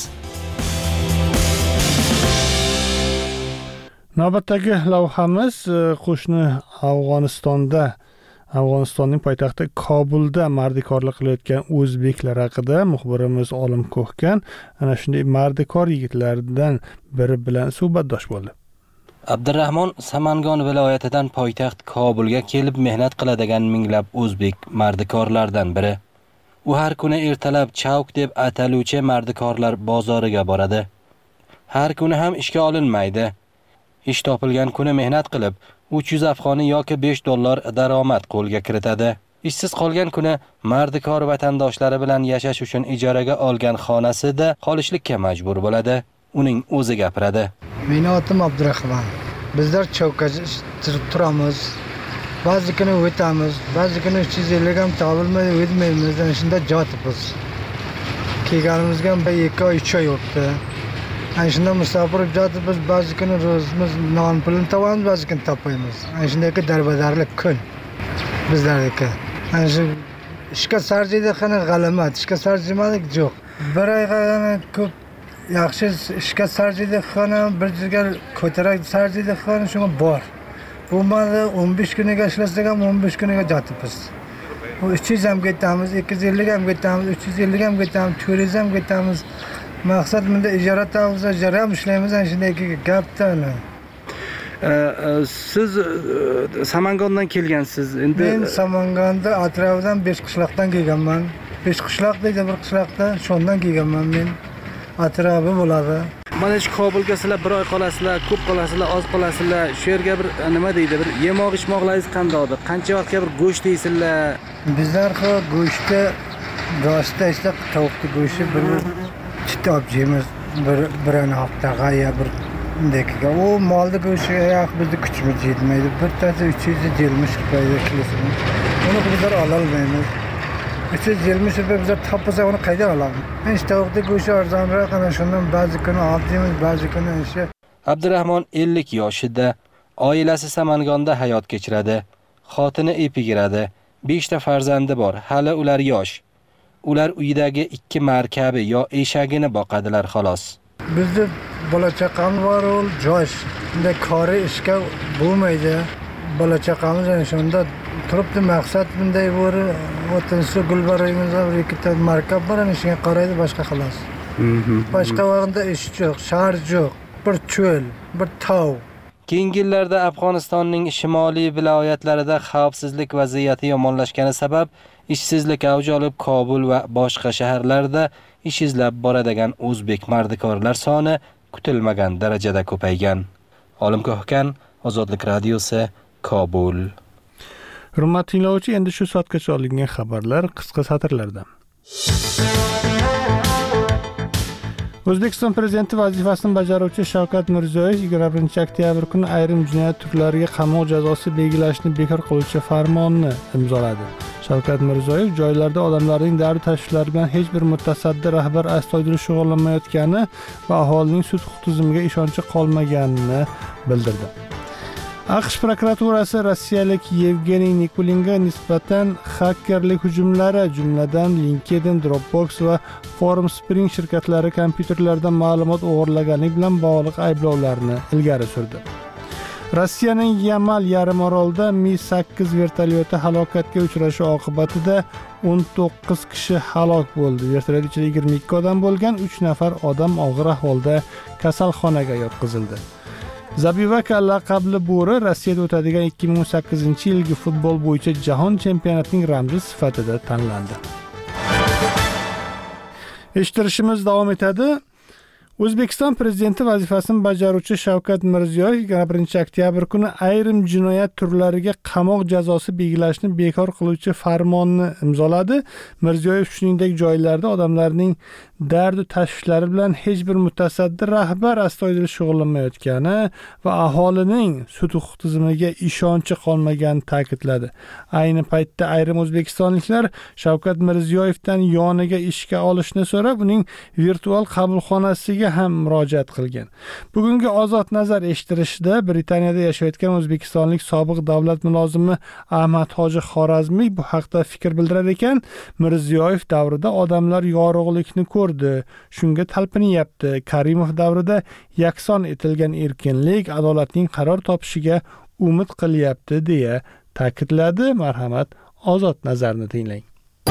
Navbatdagi lavhamiz qo'shni Afg'onistonda, Afg'onistonning poytaxti Kobulda mardikorlik qilayotgan o'zbeklar haqida muxbirimiz Olim Ko'hkan ana shunday mardikor yigitlardan biri bilan suhbatdosh bo'ldi. Abdurrahmon Samangon viloyatidan poytaxt Kobulga kelib mehnat qiladigan minglab o'zbek mardikorlardan biri. U har kuni ertalab Chawk deb ataluvchi mardikorlar bozoriga boradi. Har kuni ham ishga olinmaydi. Ish topilgan kuni mehnat qilib, uch yuz afg'oni yoki besh dollar daromad qo'lga kiritadi. Ishsiz qolgan kuni mardikor vatandoshlari bilan yashash uchun ijaraga olgan xonasida qolishlikka majbur bo'ladi. Uning o'zi gapiradi. Mening atim Abdurahmon. Bizlar Chawkda turamiz. Ba'zi kuni o'tamiz, ba'zi kuni uch yuz ellik ham topilmay o'tmaymiz. Shunda jotibmiz. Kelganimizga bir ikki oy uch oy o'tdi. Ana shunda musofir jotibmiz, ba'zi kuni ro'zimiz non pulini topamiz, ba'zi kuni topmaymiz. Ana shundagi darbadarlik kun bizlardagi. Ana shu ishga sarjida qana g'alamat, ishga sarjimadik yo'q. Bir oyga ko'p yaxshi ishga sarjida xona bir jigar ko'tarak sarjida xona shunga bor. Bo'lmadi o'n besh kuniga ishlasak ham o'n besh kuniga jotibmiz. Bu uch yuz ham ketamiz, ikki yuz ellik ham ketamiz, uch yuz ellik ham ketamiz, to'rt yuz ham ketamiz. Maqsad bunda ijara topamiz, ijara ham ishlaymiz, ana shunday gapda. Siz Samangondan kelgansiz. Endi men Samangonda atrofidan besh qishloqdan kelganman. besh qishloq deydi bir qishloqda, shundan kelganman men. Atrofi bo'ladi. Mana shu Kobulga sizlar bir oy qolasizlar, ko'p qolasizlar, oz qolasizlar. Shu yerga bir nima deydi, bir yemoq ichmoqlaringiz qandoqdir? Qancha vaqtga bir go'sht yeysizlar? Bizlar xo go'shtni rosta esa tovuqni go'shti bir chitob yeymiz. Bir bir haftaga ya bir Dekiga o molni go'shtiga yoq bizni kuchimiz yetmaydi. Bittasi uch yuz yigirma rupiya kilosini. Uni bizlar ola olmaymiz. uch yuz yigirma rupiya bizlar topsa uni qaydan olamiz? Hech tovuqda go'shti arzonroq, ana shundan ba'zi kuni oltimiz, ba'zi kuni o'sha. Abdurahmon ellik yoshida, oilasi Samangonda hayot kechiradi. Xotini epigiradi. besh ta farzandi bor. Hali ular yosh. Ular uyidagi ikki markabi yo eshagini boqadilar xolos. Bizda bola chaqamiz bor, ol josh. Unda kori ishga bo'lmaydi. Bola chaqamiz ana shunda turibdi, maqsad bunday bor. O'tinsi gulbarayimiz bor, ikkita markab bor, ana shunga qaraydi, boshqa xolos. Boshqa vaqtda ish yo'q, shahar yo'q. Bir cho'l, bir tog'. Keyingi yillarda Afg'onistonning shimoliy viloyatlarida xavfsizlik vaziyati yomonlashgani sabab ishsizlik avj olib, Kobul va boshqa shaharlarda ish izlab boradigan o'zbek mardikorlar soni kutilmagan darajada ko'paygan. Olim Ko'hkan, Ozodlik radiosi, Kobul. Hurmatli tinglovchi, endi shu soatgacha olingan xabarlar qisqa satrlarda. O'zbekiston prezidenti vazifasini bajaruvchi Shavkat Mirziyoyev yigirma birinchi oktyabr kuni ayrim jinoyat turlariga qamoq jazosi belgilashni bekor qiluvchi farmonni imzoladi. Shavkat Mirziyoyev joylarda odamlarning dardi tashvishlari bilan hech bir mutasaddi rahbar astoydil shug'ullanmayotgani va aholining sud tizimiga ishonchi qolmaganini bildirdi. AQSh prokuraturasi rossiyalik Yevgeniy Nikulinga nisbatan xakerlik hujumlari, jumladan LinkedIn, Dropbox va Formspring shirkatlari kompyuterlaridan ma'lumot o'g'irlaganlik bilan bog'liq ayblovlarni ilgari surdi. Rossiyaning Yamal yarimorolida Mi sakkiz vertolyoti halokatga uchrashi oqibatida o'n to'qqiz kishi halok bo'ldi. Vertolyot ichida yigirma ikki odam bo'lgan, uch nafar odam og'ir ahvolda kasalxonaga yotqizildi. Zabivaka laqabli bo'ri Rossiyada o'tadigan ikki ming o'n sakkizinchi yilgi futbol bo'yicha jahon chempionatining ramzi sifatida tanlandi. Eshittirishimiz davom etadi. O'zbekiston prezidenti vazifasini bajaruvchi Shavkat Mirziyoyev yigirma birinchi oktyabr kuni ayrim jinoyat turlariga qamoq jazosi belgilashni bekor qiluvchi farmonni imzoladi. Mirziyoyev shuningdek joylarda odamlarning dardi tashvishlari bilan hech bir mutasaddi rahbar astoydil shug'ullanmayotgani va aholining sud huquq tizimiga ishonchi qolmaganini ta'kidladi. Ayni paytda ayrim o'zbekistonliklar Shavkat Mirziyoyevdan yoniga ishga olishni so'rab, uning virtual qabulxonasiga ham murojaat qilgan. Bugungi Ozod nazar eshittirishida Britaniyada yashayotgan o'zbekistonlik sobiq davlat mulozimi Ahmad Hoji Xorazmiy bu haqda fikr bildirar ekan, Mirziyoyev davrida odamlar yorug'likni ko'rdi, shunga talpinyapti. Karimov davrida yakson etilgan erkinlik, adolatning qaror topishiga umid qilyapti deya ta'kidladi. Marhamat, Ozod nazarni tinglang.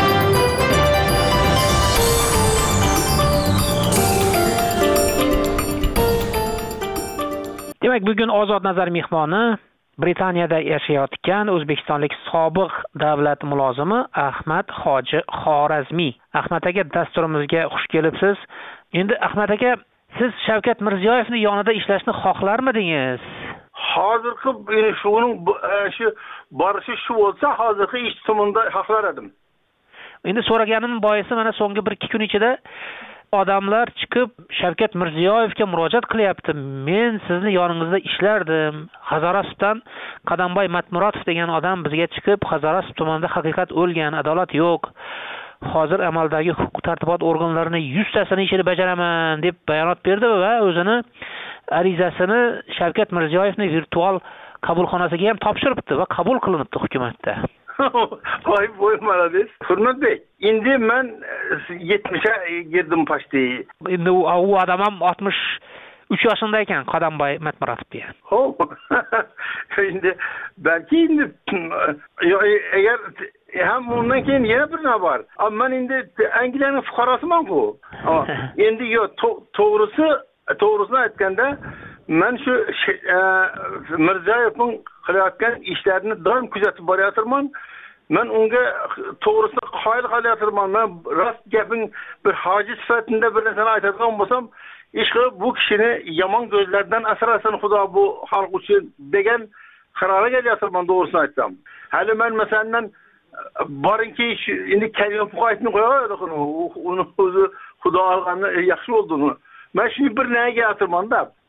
Demak, bugun Ozod nazar mehmoni Britaniyada yashayotgan o'zbekistonlik sobiq davlat mulozimi Ahmad Hoji Xorazmiy. Ahmad aka, dasturimizga xush kelibsiz. Endi Ahmad aka, siz Shavkat Mirziyoyevning yonida ishlashni xohlarmidingiz? Hozirgi shuning shu borishi shu bo'lsa, hozirgi ish tumunda xohlar edim. Endi so'raganim boisi mana so'nggi bir ikki kun ichida odamlar chiqib Shavkat Mirziyoyevga murojaat qilyapti. Men sizni yoningizda ishlardim. Hazorasubdan Qadamboy Matmuratov degan odam bizga chiqib, Hazorasub tumanida haqiqat o'lgan, adolat yo'q. Hozir amaldagi huquq tartibot organlarining yuz tasini ishini bajaraman deb bayonot berdi va o'zini arizasini Shavkat Mirziyoyevning virtual qabulxonasiga ham topshiribdi va qabul qilinibdi hukumatda. Voy voy malades. Hurmatbek, endi men yetmishga girdim pashti. Endi u odam ham oltmish uch yoshida ekan, Qadamboy Matmuratov degan. Xo'p. Endi balki endi agar ham undan keyin yana bir nima bor. Men endi Angliyaning fuqarosiman-ku. Endi yo to'g'risi, to'g'risini aytganda, men shu Mirziyoyevning qilayotgan ishlarini doim kuzatib borayotirman. Men unga to'g'risini qoyil qilayotirman. Men rost gaping bir hoji sifatida bir narsani aytadigan bo'lsam, ishqi bu kishini yomon ko'zlardan asrasin Xudo bu xalq uchun degan qarorga kelayotirman, to'g'risini aytsam. Hali men masalan borinki endi Karimov qo'yishni qo'yadi, uni o'zi Xudo olgani yaxshi bo'ldi. Men shuni bir nega aytaman-da.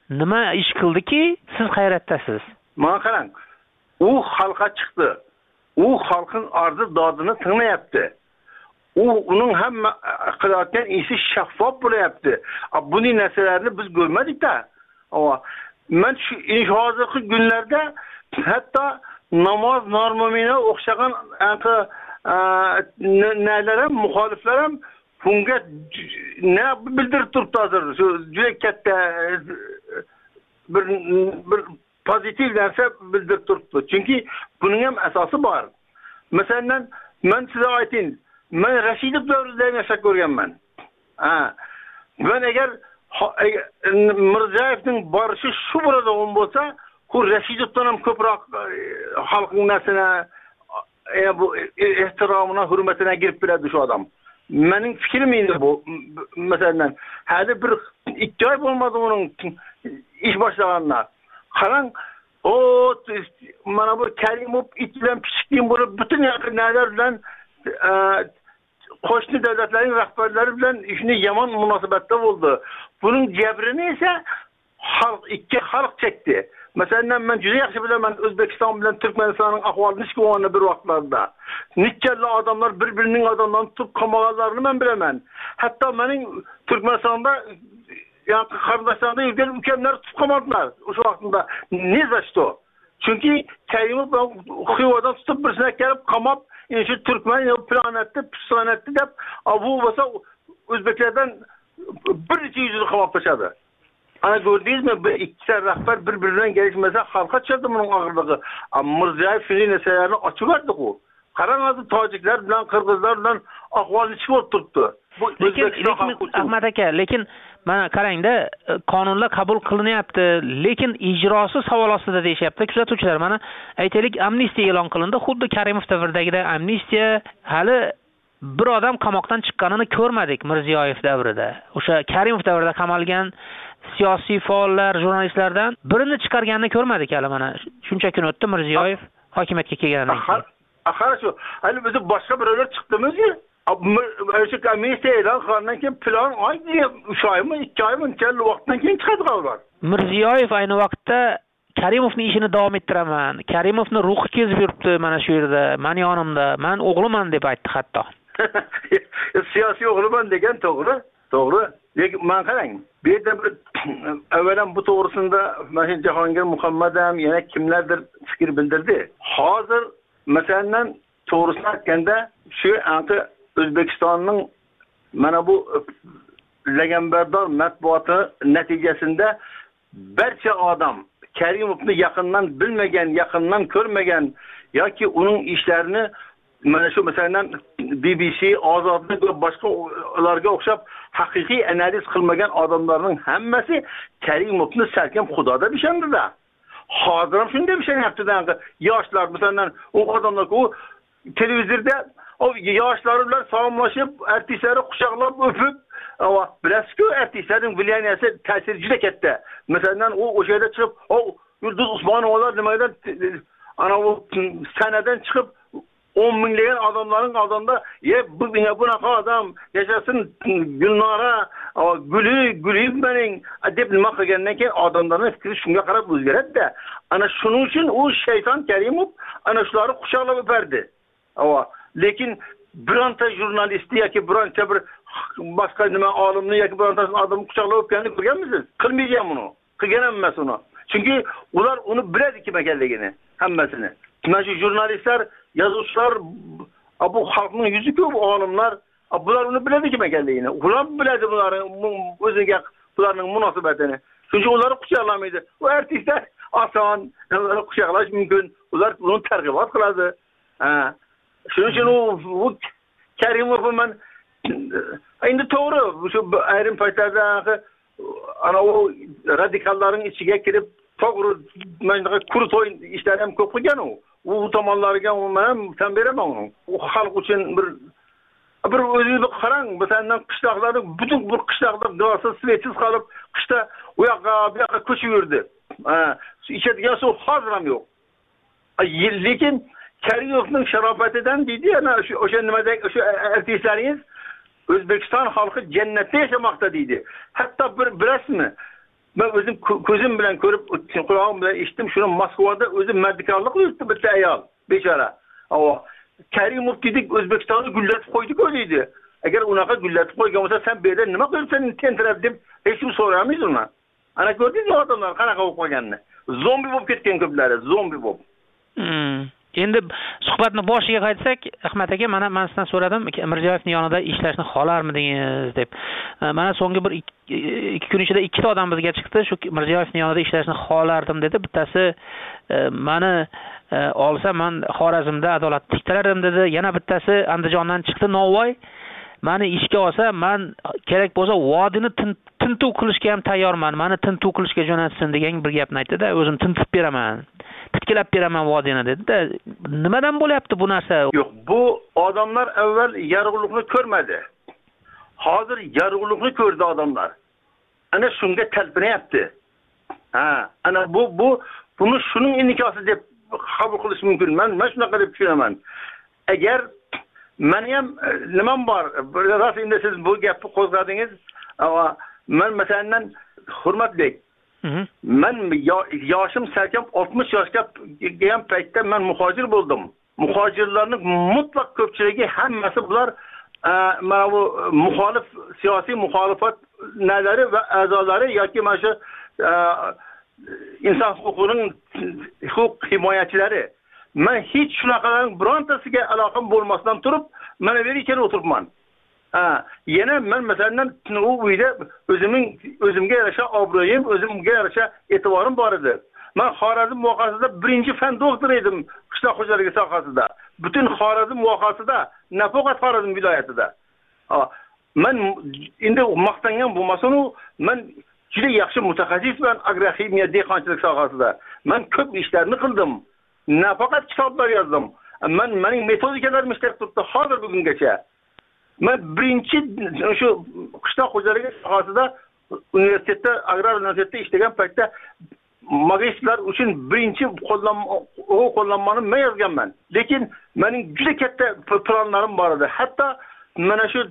nima ish qildiki, siz hayratdasiz? Mana qarang. U xalqqa chiqdi. U xalqning arzu dodini tinglayapti. U uning hamma qilayotgan ishi shaffof bo'layapti. Buning narsalarini biz ko'rmadik-da. Men shu hozirgi kunlarda hatto namoz normamina o'xshagan nalar ham muxoliflar ham bunga ne bildirib turibdi hozir. Shu juda katta bir bir pozitiv narsa bildirib turibdi. Chunki buning ham asosi bor. Masalan, men sizga aytayim, men Rashidov davrida yashab ko'rganman. Ha. Men agar Mirziyoyevning borishi shu bo'ladigan bo'lsa, ku Rashidovdan ham ko'proq xalqning narsini, bu ehtiromini, hurmatini girib biladi shu odam. Mening fikrim endi bu. Masalan, hali bir ikki oy bo'lmadi uning ish boshlaganlar. Qarang, o mana bu Karimov it bilan pichikdan bo'lib butun yaqinlar bilan qo'shni davlatlarning rahbarlari bilan ishni yomon munosabatda bo'ldi. Buning jabrini esa xalq ikki xalq chekdi. Masalan, men juda yaxshi bilaman O'zbekiston bilan Turkmanistonning ahvolini ishquvonni bir vaqtlarda. Nichalla odamlar bir-birining odamdan tutib qolmaganlarini men bilaman. Hatto mening Turkmanistonda yaqin qarindoshlardan yurgan ukamlar tutib qolmadilar o'sha vaqtda. Ne za что? Chunki Karimov Xivodan tutib birsini kelib qamab, shu Turkman planetni, planetni deb bu bo'lsa O'zbeklardan bir necha yuzini qamab tashadi. Ana gördünüzmü, bu ikisi rahbar birbirinden gelişmese halka çıktı bunun ağırlığı. Ama Mirziyoyev şunun meselelerini açıverdi o. Karanazı Tacikler bilen, Kırgızlar bilen ahvalini çıkıp tuttu. Lekin, lekin Ahmad aka, lekin mana qarangda qonunlar qabul qilinyapti, lekin ijrosi savol ostida deyishyapti. Kuzatuvchilar, mana aytaylik, amnistiya e'lon qilindi, xuddi Karimov davridagidek amnistiya. Hali bir odam qamoqdan chiqqanini ko'rmadik Mirziyoyev davrida. O'sha Karimov davrida qamalgan siyosiy faollar, jurnalistlardan birini chiqarganini ko'rmadik hali mana. Shuncha kun o'tdi Mirziyoyev hokimiyatga kelganidan keyin. Axir shu, hali biz boshqa birovlar chiqdimizmi? O'sha komissiya e'lon qilgandan keyin plan oy, uch oymi, ikki oymi, kelli vaqtdan keyin chiqadi qolgan. Mirziyoyev ayni vaqtda Karimovning ishini davom ettiraman. Karimovning ruhi kezib yuribdi mana shu yerda, meni yonimda. Men o'g'liman deb aytdi hatto. Siyosiy o'g'liman degan to'g'ri, to'g'ri. Lekin men qarang, bu yerda bir avvalan bu to'g'risida mana Jahongir Muhammad ham yana kimlardir fikr bildirdi. Hozir masalan to'g'risini aytganda shu anqi O'zbekistonning mana bu lagambardor matbuoti natijasida barcha odam Karimovni yaqindan bilmagan, yaqindan ko'rmagan yoki uning ishlarini mana shu masalan B B C, Ozodlik va boshqalarga o'xshab haqiqiy analiz qilmagan odamlarning hammasi Karimovni salkam xudoda bishandi-da. Hozir ham shunday bishanyapti-da. Yoshlar masalan u odamlar u televizorda o yoshlar bilan salomlashib, artistlarni quchoqlab o'pib, va bilasizku artistlarning viliyaniyasi ta'siri juda katta. Masalan u o'sha yerda chiqib, o Yulduz Usmonovalar nimadan ana u sanadan chiqib on minglagan odamlarning oldida, "Ye bu menga bunaqa odam yashasın Gulnora, guli, guli mening" deb nima qilgandan keyin odamlarning fikri shunga qarab o'zgaradi-da. Ana shuning uchun u shayton Karimov ana shularni quchoqlab o'pardi. Ava, lekin bironta jurnalist yoki bironta bir boshqa nima olimni yoki bironta odamni quchoqlab o'pganini ko'rganmisiz? Qilmagan buni. Qilgan emas uni. Chunki ular uni biladi kim ekanligini, hammasini. Mana shu jurnalistlar, yozuvchilar, bu xalqning yuzi ko'p olimlar, bular uni biladi kim ekanligini. Ular biladi bularning o'ziga bularning munosabatini. Chunki ular quchoqlamaydi. U artistlar oson, quchoqlash mumkin. Ular uni targ'ibot qiladi. Ha. Shuning uchun u Karimov men endi to'g'ri, shu ayrim paytlarda ana u radikallarning ichiga kirib, to'g'ri mana kurut o'yin ishlari ham ko'p qilgan u. U tomonlariga men ham tan beraman uni. U xalq uchun bir bir o'zingizni qarang, masalan qishloqlarning butun bir qishloqlar duosiz, svetsiz qolib, qishda u yoqqa bu yoqqa ko'chib yurdi. Ha, ichadigan suv hozir ham yo'q. Lekin Karimovning sharofatidan deydi, ana shu o'sha nimadagi o'sha artistlaringiz O'zbekiston xalqi jannatda yashamoqda deydi. Hatto bir bilasizmi? Ben özüm ko'zim bilan ko'rib, qulog'im bilan eshitdim, shuni Moskvada o'zi mardikorlik qilibdi bitta ayol, bechora. Ava Karimov dedik, O'zbekistonni gullatib qo'ydik o'ylaydi. Agar unaqa gullatib qo'ygan bo'lsa, sen bu yerda nima qilibsan, tentirab deb hech kim so'ramaydi undan. Ana ko'rdingizmi odamlar qanaqa bo'lib qolganini? Zombi bo'lib ketgan ko'plari, zombi bo'lib. Hmm. Endi suhbatni boshiga qaytsak, Ahmad aka, mana men sizdan so'radim, Mirziyoyevning yonida ishlashni xohlarmidingiz deb. Mana so'nggi bir ikki kun ichida ikkita odam bizga chiqdi, shu Mirziyoyevning yonida ishlashni xohlardim dedi. Bittasi meni olsa men Xorazmda adolat tiktirardim dedi. Yana bittasi Andijondan chiqdi, Novvoy. Meni ishga olsa, men kerak bo'lsa vodini tintuv qilishga ham tayyorman. Meni tintuv qilishga jo'natsin degan bir gapni aytdi-da, o'zim tintib beraman. Titkilab beraman vodini dedi-da. Nimadan bo'lyapti bu narsa? Yo'q, bu odamlar avval yorug'likni ko'rmadi. Hozir yorug'likni ko'rdi odamlar. Ana shunga talpinyapti. Ha, ana bu bu buni shuning inikosi deb qabul qilish mumkin. Men mana shunaqa deb tushunaman. Agar meni ham nimam bor, rasmda siz bu gapni qo'zg'adingiz. Men masalan Hurmatbek, men yoshim salkam oltmish yoshga kelgan paytda men muhojir bo'ldim. Muhojirlarning mutlaq ko'pchiligi hammasi bular mana bu muxolif siyosiy muxolifat nalari va a'zolari yoki mana shu inson huquqining huquq himoyachilari. Men hech shunaqalarning birontasiga aloqam bo'lmasdan turib, mana bu yerga kelib o'tiribman. Ha, yana men masalan u uyda o'zimning o'zimga yarasha obro'yim, o'zimga yarasha e'tiborim bor edi. Men Xorazm voqeasida birinchi fan doktor edim qishloq xo'jaligi sohasida. Butun Xorazm voqeasida, nafaqat Xorazm viloyatida. Men endi maqtangan bo'lmasin-u, men juda yaxshi mutaxassisman agroximiya dehqonchilik sohasida. Men ko'p ishlarni qildim. Nafaqat kitoblar yozdim. Men mening metodikalarim ishlab turibdi hozir bugungacha. Men birinchi shu qishloq xo'jaligi sohasida universitetda, agrar universitetda ishlagan paytda magistrlar uchun birinchi qo'llanma qo'llanmani men yozganman. Lekin mening juda katta planlarim bor edi. Hatto mana shu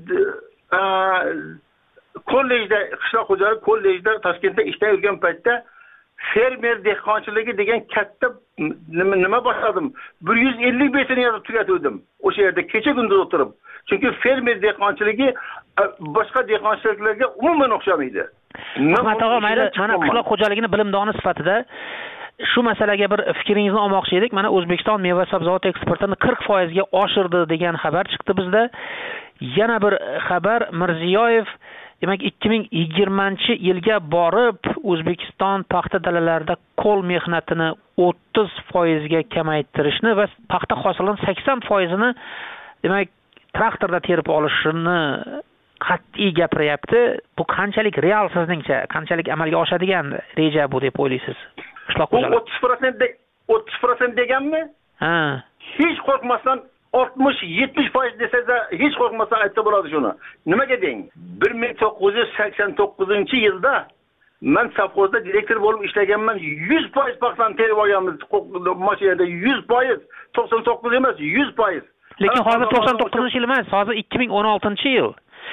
kollejda, qishloq xo'jaligi kollejda Toshkentda ishlab yurgan paytda fermer dehqonchiligi degan katta nima nima boshladim. bir yuz ellik betini yozib tugatdim. O'sha yerda kecha kunduz o'tirib. Chunki fermer dehqonchiligi boshqa dehqonchiliklarga umuman o'xshamaydi. Ahmad og'a, mayli, mana qishloq xo'jaligini bilimdoni sifatida shu masalaga bir fikringizni olmoqchi edik. Mana O'zbekiston meva sabzavot eksportini qirq foiz ga oshirdi degan xabar chiqdi bizda. Yana bir xabar, Mirziyoyev demak ikki ming yigirmanchi yilga borib O'zbekiston paxta dalalarida qo'l mehnatini o'ttiz foiz ga kamaytirishni va paxta hosilining sakson foiz ni demak traktorda terib olishini qat'iy gapiryapti. Bu qanchalik real sizningcha, qanchalik amalga oshadigan reja bu deb o'ylaysiz? Qishloq xo'jaligi o'ttiz foiz o'ttiz foiz deganmi? Ha. Hech qo'rqmasdan oltmish yetmish foiz desa-da hech qo'rqmasdan aytsa bo'ladi shuni. Nimaga deng? bir ming to'qqiz yuz sakson to'qqizinchi yilda men savxozda direktor bo'lib ishlaganman. yuz foiz paxtani terib olganmiz. Mashinada yuz foiz, to'qson to'qqiz emas, yuz foiz. Lekin hozir to'qson to'qqizinchi yil emas, hozir ikki ming o'n oltinchi yil.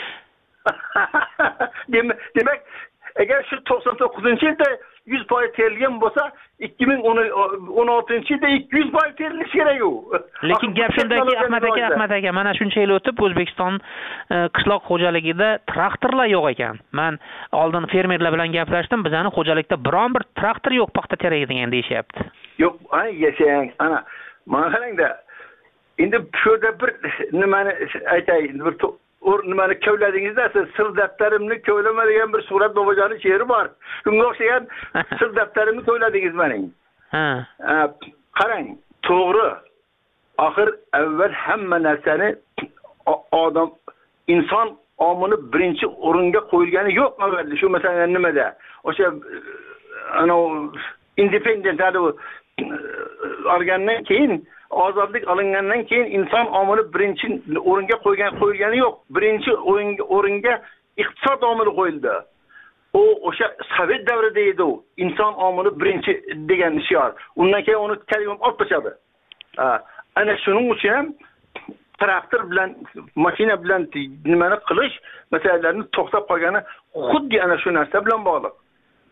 Demak, agar shu to'qson to'qqizinchi yilda yuz foiz terilgan bo'lsa, ikki ming o'n oltinchi yilda ikki yuz foiz terilishi kerak u. Lekin gap shundaki, Ahmad aka, Ahmad aka, mana shuncha yil o'tib O'zbekiston qishloq xo'jaligida traktorlar yo'q ekan. Men oldin fermerlar bilan gaplashdim, bizning xo'jalikda biron bir traktor yo'q paxta teradigan deyishyapti. Yo'q, ay yashang, ana, mana qarangda. Endi shu yerda bir nimani aytayin, bir nimani kovladingizda, siz sir daftarimni kovlama degan bir Surat Bobojonning she'ri bor. Shunga o'xshagan sir daftarimni kovladingiz mening. Ha. Qarang, to'g'ri. Oxir avval hamma narsani odam inson omili birinchi o'ringa qo'yilgani yo'q avval. Shu masalan nimada? O'sha ana independent hali olgandan keyin ozodlik olingandan keyin inson omili birinchi o'ringa qo'ygan qo'yilgani yo'q. Birinchi o'ringa o'ringa iqtisod omili qo'yildi. U o'sha Sovet davrida edi u. Inson omili birinchi degan shior. Undan keyin uni kalimam olib tashladi. Ana shuning uchun ham traktor bilan, mashina bilan nimani qilish masalalarini to'xtab qolgani xuddi ana shu narsa bilan bog'liq.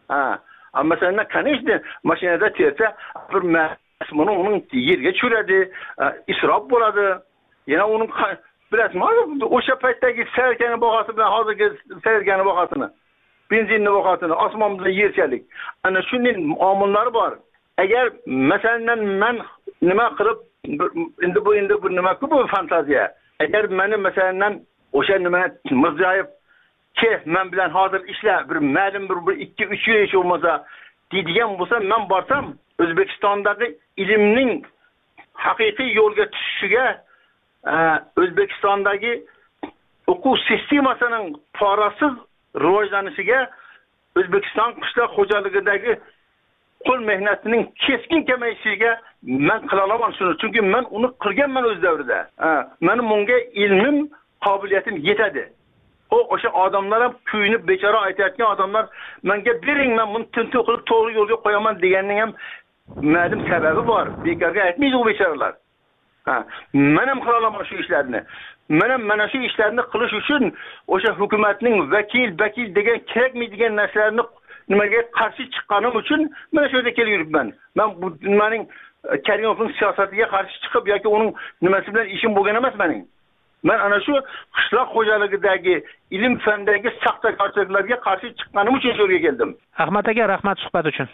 Ha. Ama mesela kanişde maşinede terse bir mesmunu onun yerge çüredi, israf buladı. Yine onun biraz mı o şepetteki serkenin bakası bilen hazırki serkenin bakasını, benzinli bakasını, asmamızda yerçelik. Ana şunun amınları var. Eğer mesela ben nima kılıp indi bu indi bu nima bu fantaziya. Eğer benim mesela o şey nima mızrayıp ki ben bilen hazır işler bir məlum bir, bir iki üç yıl iş olmasa diyen bulsa ben barsam Özbekistan'daki ilimnin hakiki yolga düşüşüge Özbekistan'daki okul sistemasının parasız rivojlanışıga Özbekistan kışlak hocalıgıdaki kul mehnetinin keskin kemeyişiga ben kılalamam şunu. Çünkü ben onu kırgen ben öz devrede. Benim onga ilmim, kabiliyetim yetedi. O o'sha adamlara kuyunib bechora aytayotgan adamlar menga bering men buni tintuv qilib to'g'ri yo'lga qo'yaman deganning ham ma'lum sababi bor. Bekorga aytmaydi u bechoralar. Ha, men ham qila olaman shu ishlarni. Men ham mana shu ishlarni qilish uchun o'sha hukumatning vakil, vakil degan kerakmaydigan narsalarni nimaga qarshi chiqqanim uchun mana shu yerga kelib yuribman. Men bu nimaning Karimovning siyosatiga qarshi chiqib yoki uning nimasi bilan ishim bo'lgan emas mening. Ben ana şu qishloq xo'jaligidagi ilm fandagi saxtakorchiliklarga qarshi chiqqanim uchun shu yerga keldim. Ahmad aka, rahmat suhbat uchun.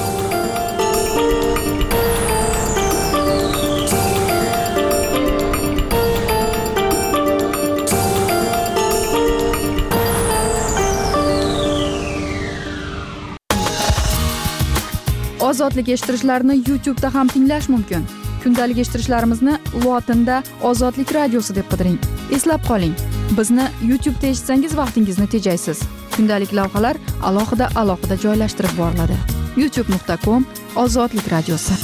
Ozodlik eshittirishlarni YouTube'da ham tinglash mumkin. Kundalik eshittirishlarimizni lotinda Ozodlik radiosi deb qidiring. Eslab qoling, bizni YouTube'da eshitsangiz vaqtingizni tejaysiz. Kundalik lavhalar alohida alohida joylashtirib boriladi. youtube nuqta com Ozodlik radiosi.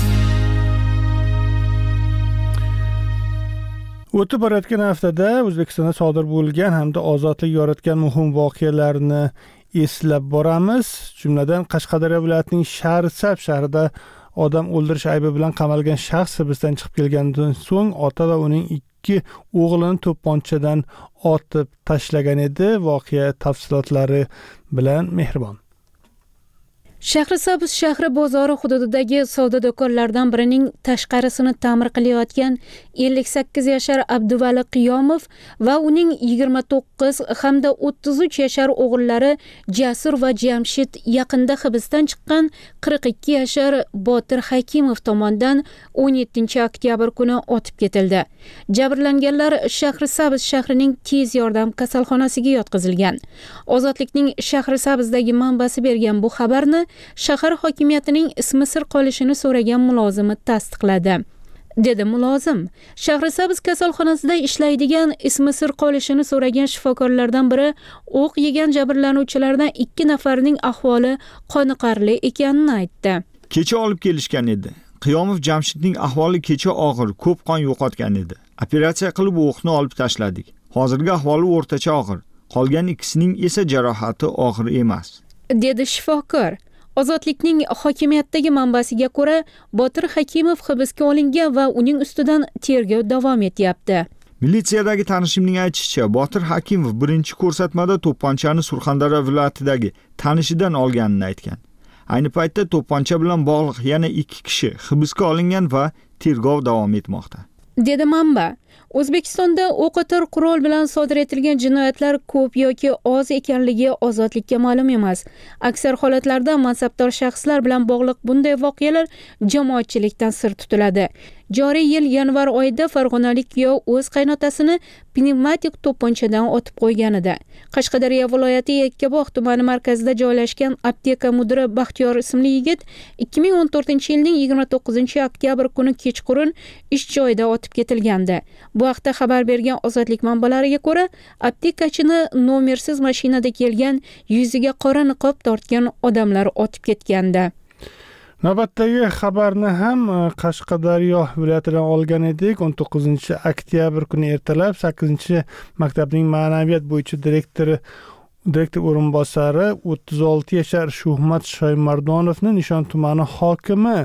O'tib borayotgan haftada O'zbekistonda sodir bo'lgan hamda ozodlik yoritgan muhim voqealarni eslab boramiz. Jumladan Qashqadaryo viloyatining Shahrisabz shahrida odam o'ldirish aybi bilan qamalgan shaxs hibsdan chiqib kelgandan so'ng ota va uning ikki o'g'lini to'pponchadan otib tashlagan edi. Voqea tafsilotlari bilan Mehribon. Shahrisabz shahri bozori hududidagi savdo do'konlaridan birining tashqarisini ta'mir qilayotgan ellik sakkiz yashar Abduvali Qiyomov va uning yigirma to'qqiz hamda o'ttiz uch yashar o'g'illari Jasur va Jamshid yaqinda hibsdan chiqqan qirq ikki yashar Botir Hakimov tomonidan o'n yettinchi oktyabr kuni otib ketildi. Jabrlanganlar Shahrisabz shahrining tez yordam kasalxonasiga yotqizilgan. Ozodlikning Shahrisabzdagi manbasi bergan bu xabarni shahar hokimiyatining ismi sir qolishini so'ragan mulozimi tasdiqladi. Dedi mulozim, Shahrisabz kasalxonasida ishlaydigan ismi sir qolishini so'ragan shifokorlardan biri o'q yegan jabrlanuvchilardan ikki nafarining ahvoli qoniqarli ekanini aytdi. Kecha olib kelishgan edi. Qiyomov Jamshidning ahvoli kecha og'ir, ko'p qon yo'qotgan edi. Operatsiya qilib o'qni olib tashladik. Hozirgi ahvoli o'rtacha og'ir. Qolgan ikkisining esa jarohati og'ir emas, dedi shifokor. Ozodlikning hokimiyatdagi manbasiga ko'ra, Botir Hakimov hibsga olingan va uning ustidan tergov davom etyapti. Militsiyadagi tanishimning aytishicha, Botir Hakimov birinchi ko'rsatmada to'pponchani Surxondaryo viloyatidagi tanishidan olganini aytgan. Ayni paytda to'pponcha bilan bog'liq yana ikki kishi hibsga olingan va tergov davom etmoqda, dedi manba. O'zbekistonda o'qotar qurol bilan sodir etilgan jinoyatlar ko'p yoki oz ekanligi ozodlikka ma'lum emas. Aksar holatlarda mansabdor shaxslar bilan bog'liq bunday voqealar jamoatchilikdan sir tutiladi. Joriy yil yanvar oyida farg'onalik kuyov o'z qaynotasini pnevmatik to'pponchadan otib qo'ygan edi. Qashqadaryo viloyati Yakkabog' tumani markazida joylashgan apteka mudiri Baxtiyor ismli yigit ikki ming o'n to'rtinchi yilning yigirma to'qqizinchi oktyabr kuni kechqurun ish joyida otib ketilgandi. Bu haqda xabar bergan Ozodlik manbalariga ko'ra, aptekachini nomersiz mashinada kelgan, yuziga qora niqob tortgan odamlar otib ketgandi. Navbatdagi xabarni ham Qashqadaryo viloyatidan olgan edik. o'n to'qqizinchi oktyabr kuni ertalab sakkizinchi maktabning ma'naviyat bo'yicha direktori direktor o'rinbosari o'ttiz olti yashar Shuhmat Shoymardonovni Nishon tumani hokimi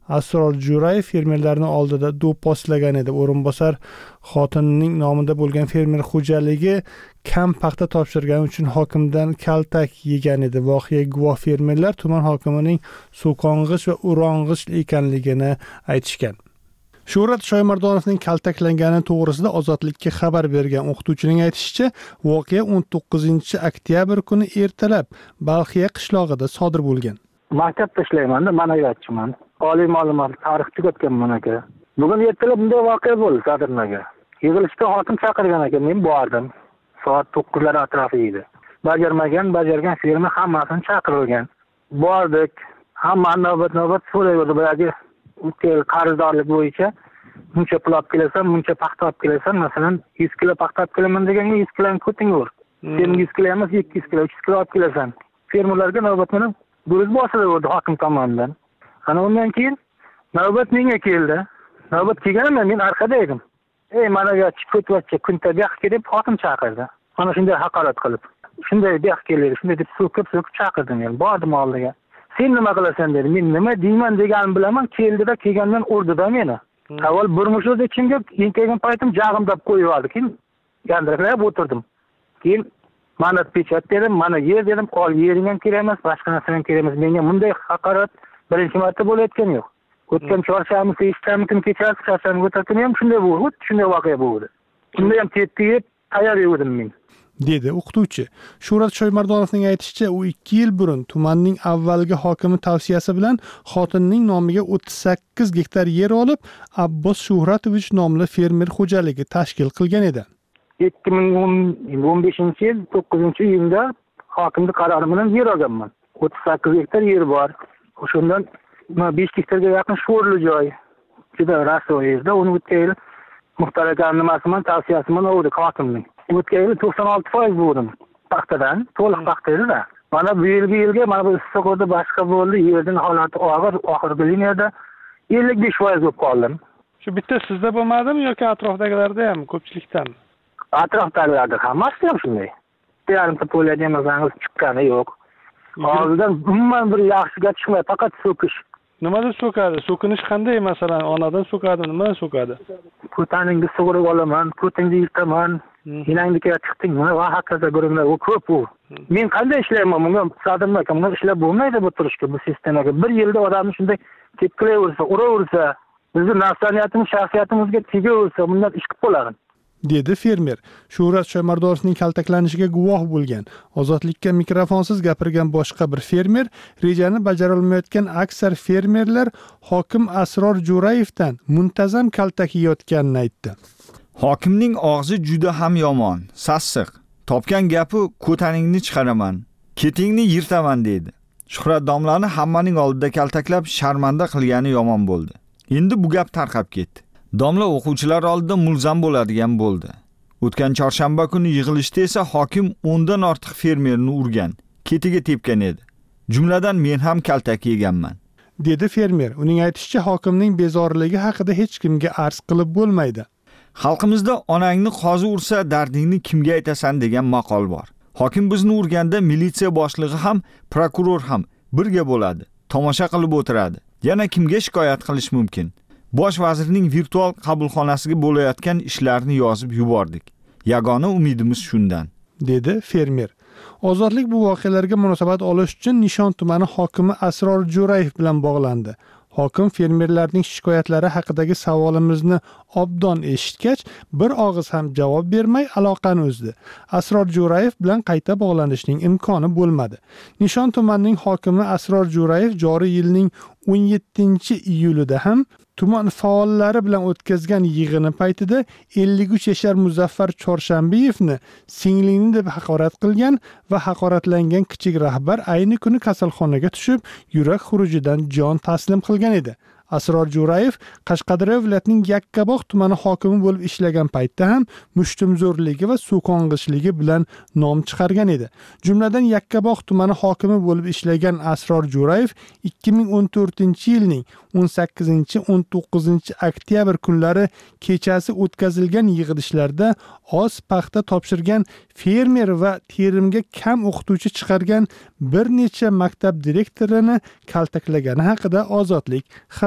Asror Jo'rayev fermerlarning oldida do'pposlagan edi. O'rinbosar xotinining nomida bo'lgan fermer xo'jaligi kam paxta topshirgani uchun hokimdan kaltak yegan edi. Voqeaga guvoh fermerlar tuman hokimining so'kong'ich va urong'ich ekanligini aytishgan. Shuhrat Shoymardonovning kaltaklangani to'g'risida Ozodlikka xabar bergan o'qituvchining aytishicha, voqea o'n to'qqizinchi oktyabr kuni ertalab Balxiya qishlog'ida sodir bo'lgan. Maktabda ishlayman-da, ma'naviyatchiman. Oliy ma'lumot tarix tugatganman aka. Bugun ertalab bunday voqea bo'ldi Sadirnaga. Yig'ilishda hokim chaqirgan ekan, men bordim. Soat to'qqizlar atrofi edi. Bajarmagan, bajargan firma hammasini chaqirilgan. Bordik. Hamma navbat-navbat so'rayverdi bularga. Qarzdorlik bo'yicha buncha pul olib kelasan, buncha paxta olib kelasan, masalan yuz kilo paxta olib kelaman deganga yuz kiloni ko'tinglar. Sen yuz kilo emas, ikki yuz kilo, uch yuz kilo olib kelasan. Fermerlarga navbat bilan durust bosilaverdi hokim tomonidan. Ana undan keyin navbat menga keldi. Navbat kelganimda men orqada edim. Ey ma'naviyatchi ko'tvatchi kunta bexga deb hokim chaqirdi. Mana shunday haqorat qilib. Shunday bex keldi, shunday deb so'kib-so'kib chaqirdim men. Bordim oldiga. Sen nima qilasan dedi. Men nima deyman deganim bilaman, keldida kelgandan urdi-da meni. Avval burmushda ichimga kelgan paytim jag'imdab qo'yib yubordi. Keyin gandiraklab o'tirdim. Keyin mana pechat dedim, mana yer dedim, ol yering ham kerak emas, boshqa narsa ham kerak emas. Menga bunday haqorat birinchi marta bo'layotgani yo'q. O'tgan chorshanba, seshanba kuni kechasi, chorshanba o'tgan ham shunday bo'ldi, shunday voqea bo'ldi. Shunda ham tepkiga tayyor edim men. dedi o'qituvchi. Shuhrat Shoymardonovning aytishicha, u ikki yil burun tumanning avvalgi hokimi tavsiyasi bilan xotinining nomiga o'ttiz sakkiz gektar yer olib, Abbos Shuhratovich nomli fermer xo'jaligi tashkil qilgan edi. ikki ming o'n beshinchi yil to'qqizinchi iyunda hokimning qarori bilan yer olganman. o'ttiz sakkiz gektar yer bor. O'shandan besh gektarga yaqin sho'rli joy. Juda rasvo yerda uni o'tgan yil muxtar akaning nimasi bilan tavsiyasi bilan oldik hokimning. O'tgan yil to'qson olti foiz bo'ldim paxtadan, to'liq paxta edi-da. Mana bu yilgi yilga mana bu issiq o'tdi, boshqa bo'ldi, yerning holati og'ir, oxirgi liniyada ellik besh foiz bo'lib qoldim. Shu bitta sizda bo'lmadimi yoki atrofdagilarda ham, ko'pchilikdan? Atrofdagilarda hammasi ham shunday. Yarimta polya demasangiz chiqqani yo'q. Hozirdan umuman bir yaxshi gap chiqmay, faqat so'kish. Nimadan so'kadi? So'kinish qanday, masalan, onadan so'kadi, nimadan so'kadi? Ko'taningni sug'urib olaman, ko'tingni yirtaman, yinangnikiga chiqdingmi, va hokazo guringlar, u ko'p u. Men qanday ishlayman bunga? Sadirman aka, bunga ishlab bo'lmaydi bu turishga, bu sistemaga. Bir yilda odamni shunday tepkilayversa, uraversa, bizning nafsaniyatimiz, shaxsiyatimizga tegaversa, bundan ish qilib bo'lagan. dedi fermer. Shuhrat Shoymardonovning kaltaklanishiga guvoh bo'lgan. Ozodlikka mikrofonsiz gapirgan boshqa bir fermer rejani bajara olmayotgan aksar fermerlar hokim Asror Jo'rayevdan muntazam kaltak yeyotganini aytdi. Hokimning og'zi juda ham yomon, sassiq. Topgan gapi ko'taningni chiqaraman, ketingni yirtaman dedi. Shuhrat domlani hammaning oldida kaltaklab sharmanda qilgani yomon bo'ldi. Endi bu gap tarqab ketdi. Domla o'quvchilar oldida mulzam bo'ladigan bo'ldi. O'tgan chorshanba kuni yig'ilishda esa hokim o'ndan ortiq fermerni urgan, ketiga tepgan edi. Jumladan men ham kaltak yeganman, dedi fermer. Uning aytishicha, hokimning bezorligi haqida hech kimga arz qilib bo'lmaydi. Xalqimizda onangni qozi ursa, dardingni kimga aytasan degan maqol bor. Hokim bizni urganda militsiya boshlig'i ham, prokuror ham birga bo'ladi, tomosha qilib o'tiradi. Yana kimga shikoyat qilish mumkin? Bosh vazirning virtual qabulxonasiga bo'layotgan ishlarni yozib yubordik. Yagona umidimiz shundan, dedi fermer. Ozodlik bu voqealarga munosabat olish uchun Nishon tumani hokimi Asror Jo'rayev bilan bog'landi. Hokim fermerlarning shikoyatlari haqidagi savolimizni obdon eshitgach, bir og'iz ham javob bermay aloqani uzdi. Asror Jo'rayev bilan qayta bog'lanishning imkoni bo'lmadi. Nishon tumanining hokimi Asror Jo'rayev joriy yilning o'n yettinchi iyulida ham tuman faollari bilan o'tkazgan yig'ini paytida ellik uch yashar Muzaffar Chorshambiyevni singlingni deb haqorat qilgan va haqoratlangan kichik rahbar ayni kuni kasalxonaga tushib, yurak xurujidan jon taslim qilgan edi. Asror Jo'rayev Qashqadaryo viloyatining Yakkabog' tumani hokimi bo'lib ishlagan paytda ham mushtumzo'rligi va so'kong'ichligi bilan nom chiqargan edi. Jumladan Yakkabog' tumani hokimi bo'lib ishlagan Asror Jo'rayev ikki ming o'n to'rtinchi yilning o'n sakkizinchi o'n to'qqizinchi oktyabr kunlari kechasi o'tkazilgan yig'ilishlarda oz paxta topshirgan fermer va terimga kam o'qituvchi chiqargan bir necha maktab direktorini kaltaklagani haqida Ozodlik xabar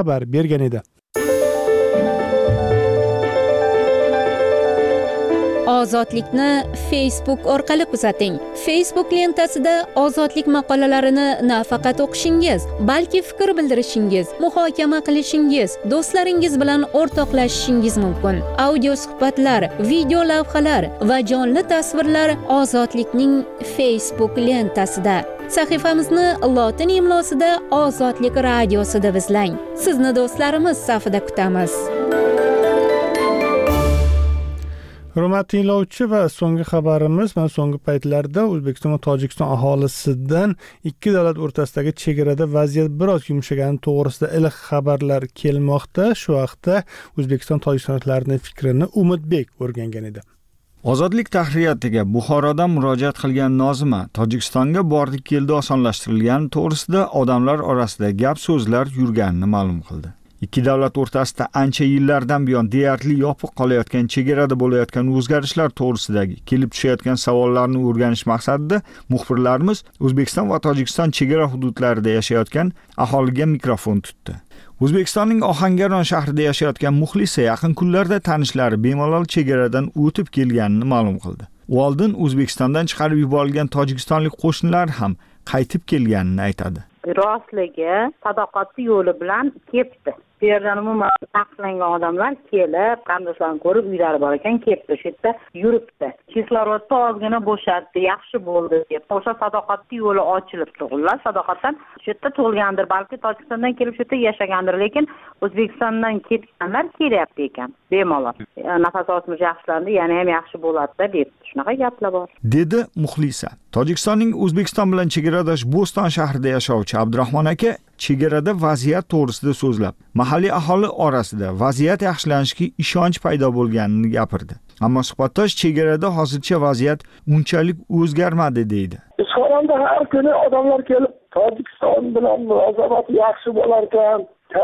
xabar bergan edi. Ozodlikni Facebook orqali kuzating. Facebook lentasida ozodlik maqolalarini nafaqat o'qishingiz, balki fikr bildirishingiz, muhokama qilishingiz, do'stlaringiz bilan o'rtoqlashishingiz mumkin. Audio suhbatlar, video lavhalar va jonli tasvirlar Ozodlikning Facebook lentasida. Sahifamizni lotin imlosida Ozodlik radiosi deb izlang. Sizni do'stlarimiz safida kutamiz. Hurmatli tinglovchi va so'nggi xabarimiz mana so'nggi paytlarda O'zbekiston va Tojikiston aholisidan ikki davlat o'rtasidagi chegarada vaziyat biroz yumshagani to'g'risida iliq xabarlar kelmoqda. Shu vaqtda O'zbekiston tojikistonliklarining fikrini Umidbek o'rgangan edi. Ozodlik tahriyatiga Buxorodan murojaat qilgan Nozima Tojikistonga bordik keldi osonlashtirilgani to'g'risida odamlar orasida gap so'zlar yurganini ma'lum qildi. Ikki davlat o'rtasida ancha yillardan buyon deyarli yopiq qolayotgan chegarada bo'layotgan o'zgarishlar to'g'risidagi kelib tushayotgan savollarni o'rganish maqsadida muxbirlarimiz O'zbekiston va Tojikiston chegara hududlarida yashayotgan aholiga mikrofon tutdi. O'zbekistonning Ohangaron shahrida yashayotgan Muxlisa yaqin kunlarda tanishlari bemalol chegaradan o'tib kelganini ma'lum qildi. U oldin O'zbekistondan chiqarib yuborilgan tojikistonlik qo'shnilar ham qaytib kelganini aytadi. Rostligi sadoqatli yo'li bilan ketdi. Bu yerdan umuman taqiqlangan odamlar kelib, qarindoshlarini ko'rib, uylari bor ekan, ketdi. Shu yerda yuribdi. Kislorodni ozgina bo'shatdi, yaxshi bo'ldi deb. O'sha sadoqatli yo'li ochilibdi. Ular sadoqatdan shu yerda tug'ilgandir, balki Tojikistondan kelib shu yerda yashagandir, lekin O'zbekistondan ketganlar kelyapti ekan. Bemalol. Nafas olishimiz yaxshilandi, yana ham yaxshi bo'ladi deb. Shunaqa gaplar bor. Dedi Muxlisa. Tojikistonning O'zbekiston bilan chegaradosh Bo'ston shahrida yashovchi Abdurahmon aka chegarada vaziyat to'g'risida so'zlab, mahalliy aholi orasida vaziyat yaxshilanishiga ishonch paydo bo'lganini gapirdi. Ammo suhbatdosh chegarada hozircha vaziyat unchalik o'zgarmadi deydi. Ishxonamda har kuni odamlar kelib, Tojikiston bilan munosabat yaxshi bo'lar ekan,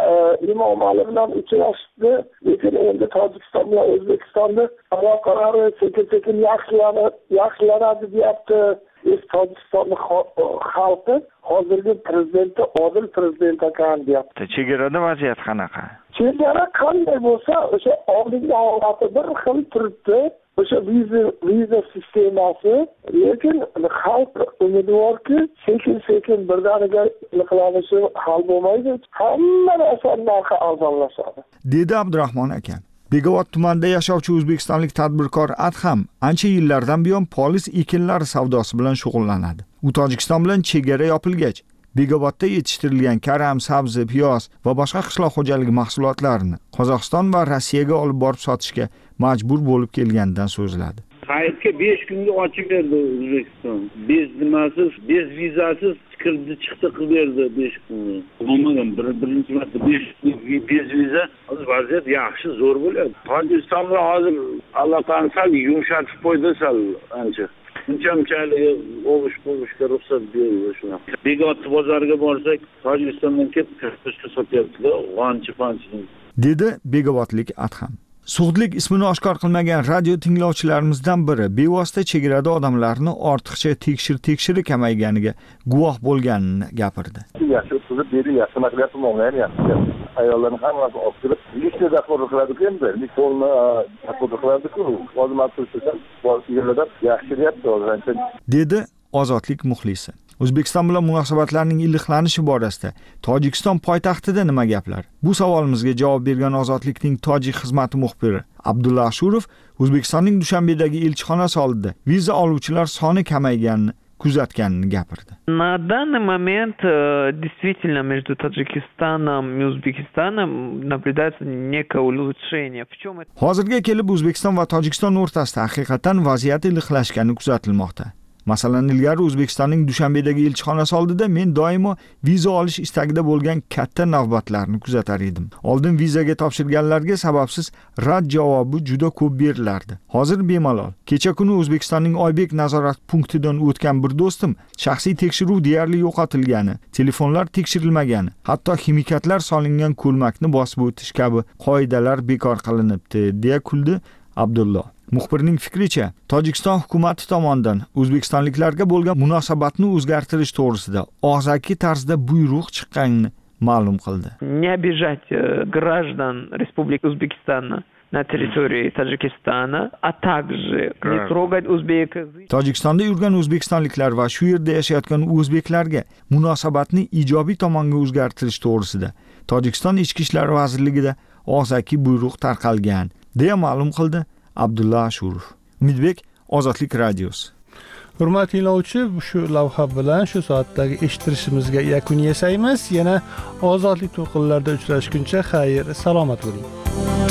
Imom Ali bilan uchrashdi, lekin endi Tojikiston bilan O'zbekistonning aloqalari sekin-sekin yaxshilanib, yaxshilanadi deyapti. Tojikistonning xalqi hozirgi prezidenti odil prezident ekan deyapti. Chegarada vaziyat qanaqa? Chegara qanday bo'lsa, o'sha oldingi holati bir xil turibdi. O'sha viza viza sistemasi, lekin xalq umidvorki, sekin-sekin birdaniga aniqlanishi hal bo'lmaydi. Hamma narsa narxi arzonlashadi. Dedi Abdurahmon aka. Begobod tumanida yashovchi o'zbekistonlik tadbirkor Adham ancha yillardan buyon polis ekinlari savdosi bilan shug'ullanadi. U Tojikiston bilan chegara yopilgach, Begobodda yetishtirilgan karam, sabzi, piyoz va boshqa qishloq xo'jaligi mahsulotlarini Qozog'iston va Rossiyaga olib borib sotishga majbur bo'lib kelganidan so'zladi. Hayitga besh kunga ochib berdi O'zbekiston. Bez nimasiz, bez vizasiz kirdi chiqdi qilib berdi besh kunga. Bo'lmagan bir birinchi marta besh bez viza, hozir vaziyat yaxshi, zo'r bo'lyapti. Tojikiston bilan hozir aloqani sal yumshatib qo'ydi sal ancha. Uncha-munchalik o'g'ish bo'lishga ruxsat berdi shuna. Begobod bozoriga borsak, Tojikistondan kelib kartoshka sotyaptilar, g'anchi-panchi. Dedi Begobodlik Adham. Sug'dlik ismini oshkor qilmagan radio tinglovchilarimizdan biri bevosita chegarada odamlarni ortiqcha tekshir-tekshiri kamayganiga guvoh bo'lganini gapirdi. Yaxshi o'tib berdi, yaxshi maslahat qilmoqlar, yaxshi. Ayollarni hammasi olib kelib, listda daftar qiladi-ku endi, listni daftar qiladi-ku. Hozir men tursam, yerlarda yaxshi deyapti hozir. Dedi Ozodlik Muxlisi. O'zbekiston bilan munosabatlarning iliqlanishi borasida Tojikiston poytaxtida nima gaplar? Bu savolimizga javob bergan Ozodlikning tojik xizmati muxbiri Abdulla Ashurov O'zbekistonning Dushanbedagi elchixonasi oldida viza oluvchilar soni kamayganini kuzatganini gapirdi. На данный момент действительно между Таджикистаном и Узбекистаном наблюдается некое улучшение. В чем это? Hozirga kelib O'zbekiston va Tojikiston o'rtasida haqiqatan vaziyat iliqlashgani kuzatilmoqda. Masalan, ilgari O'zbekistonning Dushanbedagi elchixonasi oldida men doimo viza olish istagida bo'lgan katta navbatlarni kuzatar edim. Oldin vizaga topshirganlarga sababsiz rad javobi juda ko'p berilardi. Hozir bemalol. Kecha kuni O'zbekistonning Oybek nazorat punktidan o'tgan bir do'stim shaxsiy tekshiruv deyarli yo'qotilgani, telefonlar tekshirilmagani, hatto ximikatlar solingan ko'lmakni bosib o'tish kabi qoidalar bekor qilinibdi, deya kuldi Abdullo. Muxbirning fikricha, Tojikiston hukumati tomonidan O'zbekistonliklarga bo'lgan munosabatni o'zgartirish to'g'risida og'zaki tarzda buyruq chiqqanini ma'lum qildi. Не обижать э, граждан Республики Узбекистана на территории Таджикистана, а также не трогать узбеков. Tojikistonda yurgan o'zbekistonliklar va shu yerda yashayotgan o'zbeklarga munosabatni ijobiy tomonga o'zgartirish to'g'risida Tojikiston Ichki ishlar vazirligida og'zaki buyruq tarqalgan, deya ma'lum qildi Abdulla Ashurov. Umidbek, Ozodlik radiosi. Hurmatli tinglovchi, shu lavha bilan shu soatdagi eshittirishimizga yakun yasaymiz. Yana ozodlik to'lqinlarida uchrashguncha xayr, salomat bo'ling.